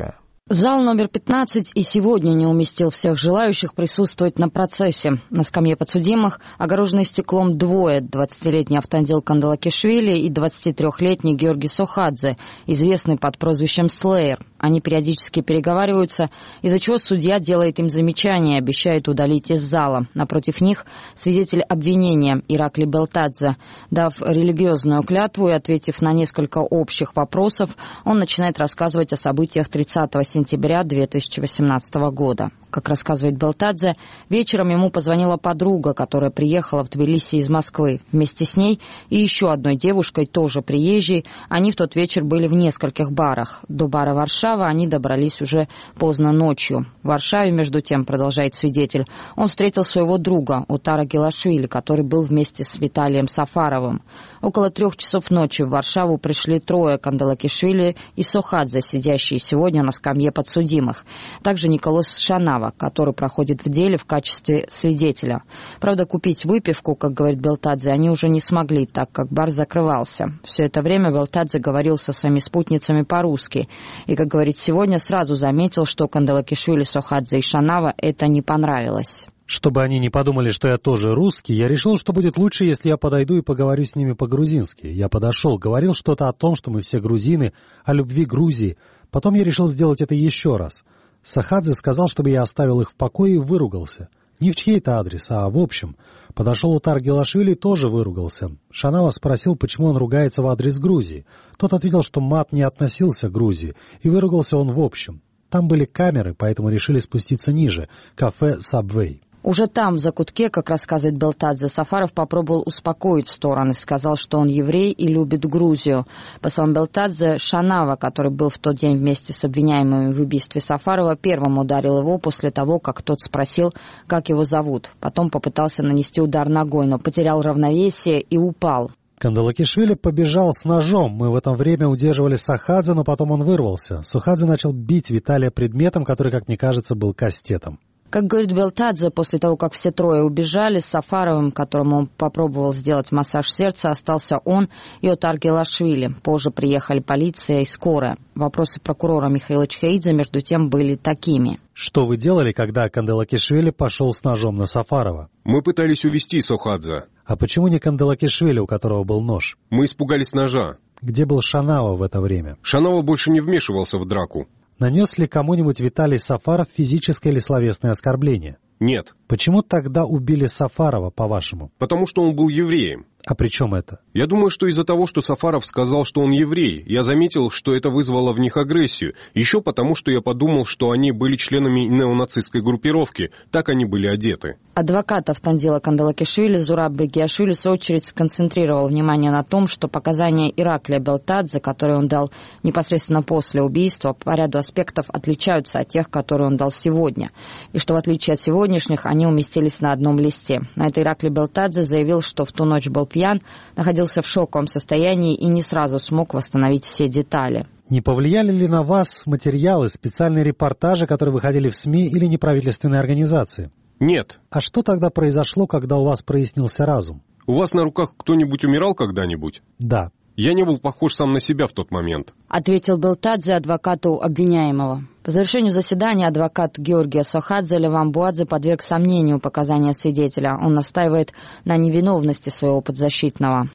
Зал номер 15 и сегодня не уместил всех желающих присутствовать на процессе. На скамье подсудимых огороженные стеклом двое: 20-летний Автандил Канделакишвили и 23-летний Георгий Сохадзе, известный под прозвищем Слеер. Они периодически переговариваются, из-за чего судья делает им замечание и обещает удалить из зала. Напротив них свидетель обвинения Иракли Белтадзе. Дав религиозную клятву и ответив на несколько общих вопросов, он начинает рассказывать о событиях 30 сентября 2018 года. Как рассказывает Белтадзе, вечером ему позвонила подруга, которая приехала в Тбилиси из Москвы. Вместе с ней и еще одной девушкой, тоже приезжей, они в тот вечер были в нескольких барах. До бара Варшава они добрались уже поздно ночью. В Варшаве, между тем, продолжает свидетель, он встретил своего друга Утара Гелашвили, который был вместе с Виталием Сафаровым. Около 3 часов ночи в Варшаву пришли трое: Канделакишвили и Сохадзе, сидящие сегодня на скамье подсудимых. Также Николос Шанава, который проходит в деле в качестве свидетеля. Правда, купить выпивку, как говорит Белтадзе, они уже не смогли, так как бар закрывался. Все это время Белтадзе говорил со своими спутницами по-русски. И, как говорит сегодня, сразу заметил, что Канделакишвили, Сохадзе и Шанава это не понравилось. Чтобы они не подумали, что я тоже русский, я решил, что будет лучше, если я подойду и поговорю с ними по-грузински. Я подошел, говорил что-то о том, что мы все грузины, о любви Грузии. Потом я решил сделать это еще раз. Сохадзе сказал, чтобы я оставил их в покое, и выругался. Не в чей-то адрес, а в общем. Подошел Утар Гелашвили, тоже выругался. Шанава спросил, почему он ругается в адрес Грузии. Тот ответил, что мат не относился к Грузии, и выругался он в общем. Там были камеры, поэтому решили спуститься ниже. Кафе «Сабвей». Уже там, в закутке, как рассказывает Белтадзе, Сафаров попробовал успокоить стороны, сказал, что он еврей и любит Грузию. По словам Белтадзе, Шанава, который был в тот день вместе с обвиняемыми в убийстве Сафарова, первым ударил его после того, как тот спросил, как его зовут. Потом попытался нанести удар ногой, но потерял равновесие и упал. Канделакишвили побежал с ножом. Мы в это время удерживали Сохадзе, но потом он вырвался. Сохадзе начал бить Виталия предметом, который, как мне кажется, был кастетом. Как говорит Белтадзе, после того, как все трое убежали, с Сафаровым, которому он попробовал сделать массаж сердца, остался он и Утар Гелашвили. Позже приехали полиция и скорая. Вопросы прокурора Михаила Чхеидзе, между тем, были такими. Что вы делали, когда Канделакишвили пошел с ножом на Сафарова? Мы пытались увести Сохадзе. А почему не Канделакишвили, у которого был нож? Мы испугались ножа. Где был Шанава в это время? Шанава больше не вмешивался в драку. Нанес ли кому-нибудь Виталий Сафаров физическое или словесное оскорбление? Нет. Почему тогда убили Сафарова, по-вашему? Потому что он был евреем. А при чем это? Я думаю, что из-за того, что Сафаров сказал, что он еврей, я заметил, что это вызвало в них агрессию. Еще потому, что я подумал, что они были членами неонацистской группировки. Так они были одеты. Адвокат Автандила Канделакишвили Зураб Бегиашвили в свою очередь сконцентрировал внимание на том, что показания Ираклия Белтадзе, которые он дал непосредственно после убийства, по ряду аспектов отличаются от тех, которые он дал сегодня. И что в отличие от сегодняшних, они уместились на одном листе. На это Иракли Белтадзе заявил, что в ту ночь был пьян, находился в шоковом состоянии и не сразу смог восстановить все детали. Не повлияли ли на вас материалы, специальные репортажи, которые выходили в СМИ или неправительственные организации? Нет. А что тогда произошло, когда у вас прояснился разум? У вас на руках кто-нибудь умирал когда-нибудь? Да. Я не был похож сам на себя в тот момент. Ответил Белтадзе адвокату обвиняемого. По завершению заседания адвокат Георгия Сохадзе Леван Буадзе подверг сомнению показания свидетеля. Он настаивает на невиновности своего подзащитного.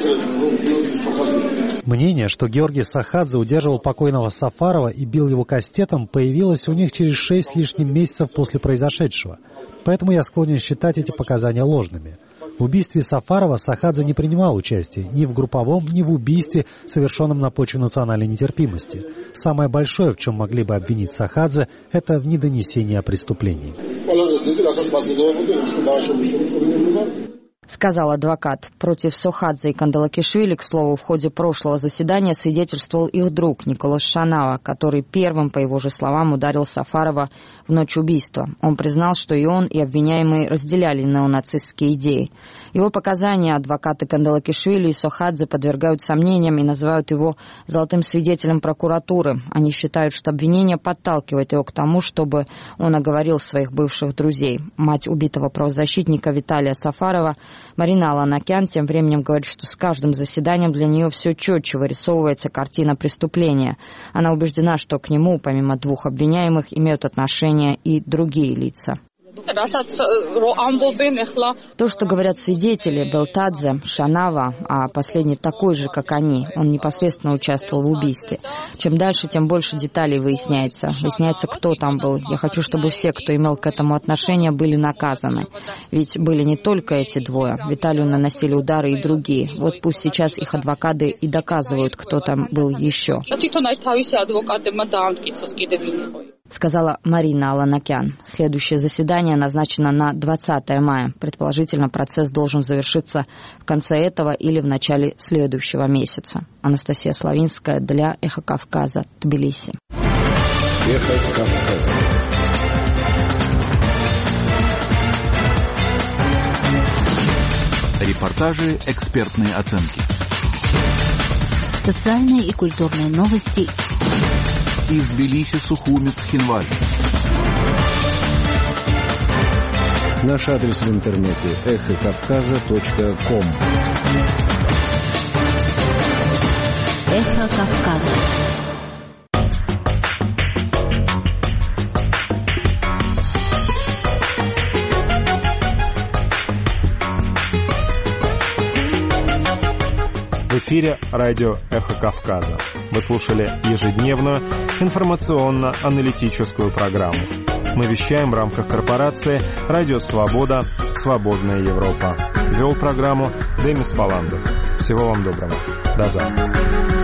Мнение, что Георгий Сохадзе удерживал покойного Сафарова и бил его кастетом, появилось у них через 6 с лишним месяцев после произошедшего. Поэтому я склонен считать эти показания ложными. В убийстве Сафарова Сохадзе не принимал участия ни в групповом, ни в убийстве, совершенном на почве национальной нетерпимости. Самое большое, в чем могли бы обвинить Сохадзе, это в недонесении о преступлении. Сказал адвокат. Против Сохадзе и Канделакишвили, к слову, в ходе прошлого заседания свидетельствовал их друг Николос Шанава, который первым, по его же словам, ударил Сафарова в ночь убийства. Он признал, что и он, и обвиняемые разделяли неонацистские идеи. Его показания адвокаты Канделакишвили и Сохадзе подвергают сомнениям и называют его золотым свидетелем прокуратуры. Они считают, что обвинение подталкивает его к тому, чтобы он оговорил своих бывших друзей. Мать убитого правозащитника Виталия Сафарова Марина Аланакян тем временем говорит, что с каждым заседанием для нее все четче вырисовывается картина преступления. Она убеждена, что к нему, помимо 2 обвиняемых, имеют отношение и другие лица. То, что говорят свидетели Белтадзе, Шанава, а последний такой же, как они, он непосредственно участвовал в убийстве. Чем дальше, тем больше деталей выясняется. Выясняется, кто там был. Я хочу, чтобы все, кто имел к этому отношение, были наказаны. Ведь были не только эти 2. Виталию наносили удары и другие. Вот пусть сейчас их адвокаты и доказывают, кто там был еще. Сказала Марина Аланакян. Следующее заседание назначено на 20 мая. Предположительно, процесс должен завершиться в конце этого или в начале следующего месяца. Анастасия Славинская для «Эхо Кавказа», Тбилиси. «Эхо Кавказа». Репортажи, экспертные оценки. Социальные и культурные новости. Из Тбилиси, Сухуми, Цхинваль. Наш адрес в интернете эхокавказа.ком. Эхо Кавказа. В эфире радио «Эхо Кавказа». Вы слушали ежедневную информационно-аналитическую программу. Мы вещаем в рамках корпорации «Радио Свобода. Свободная Европа». Вел программу Демис Баландов. Всего вам доброго. До завтра.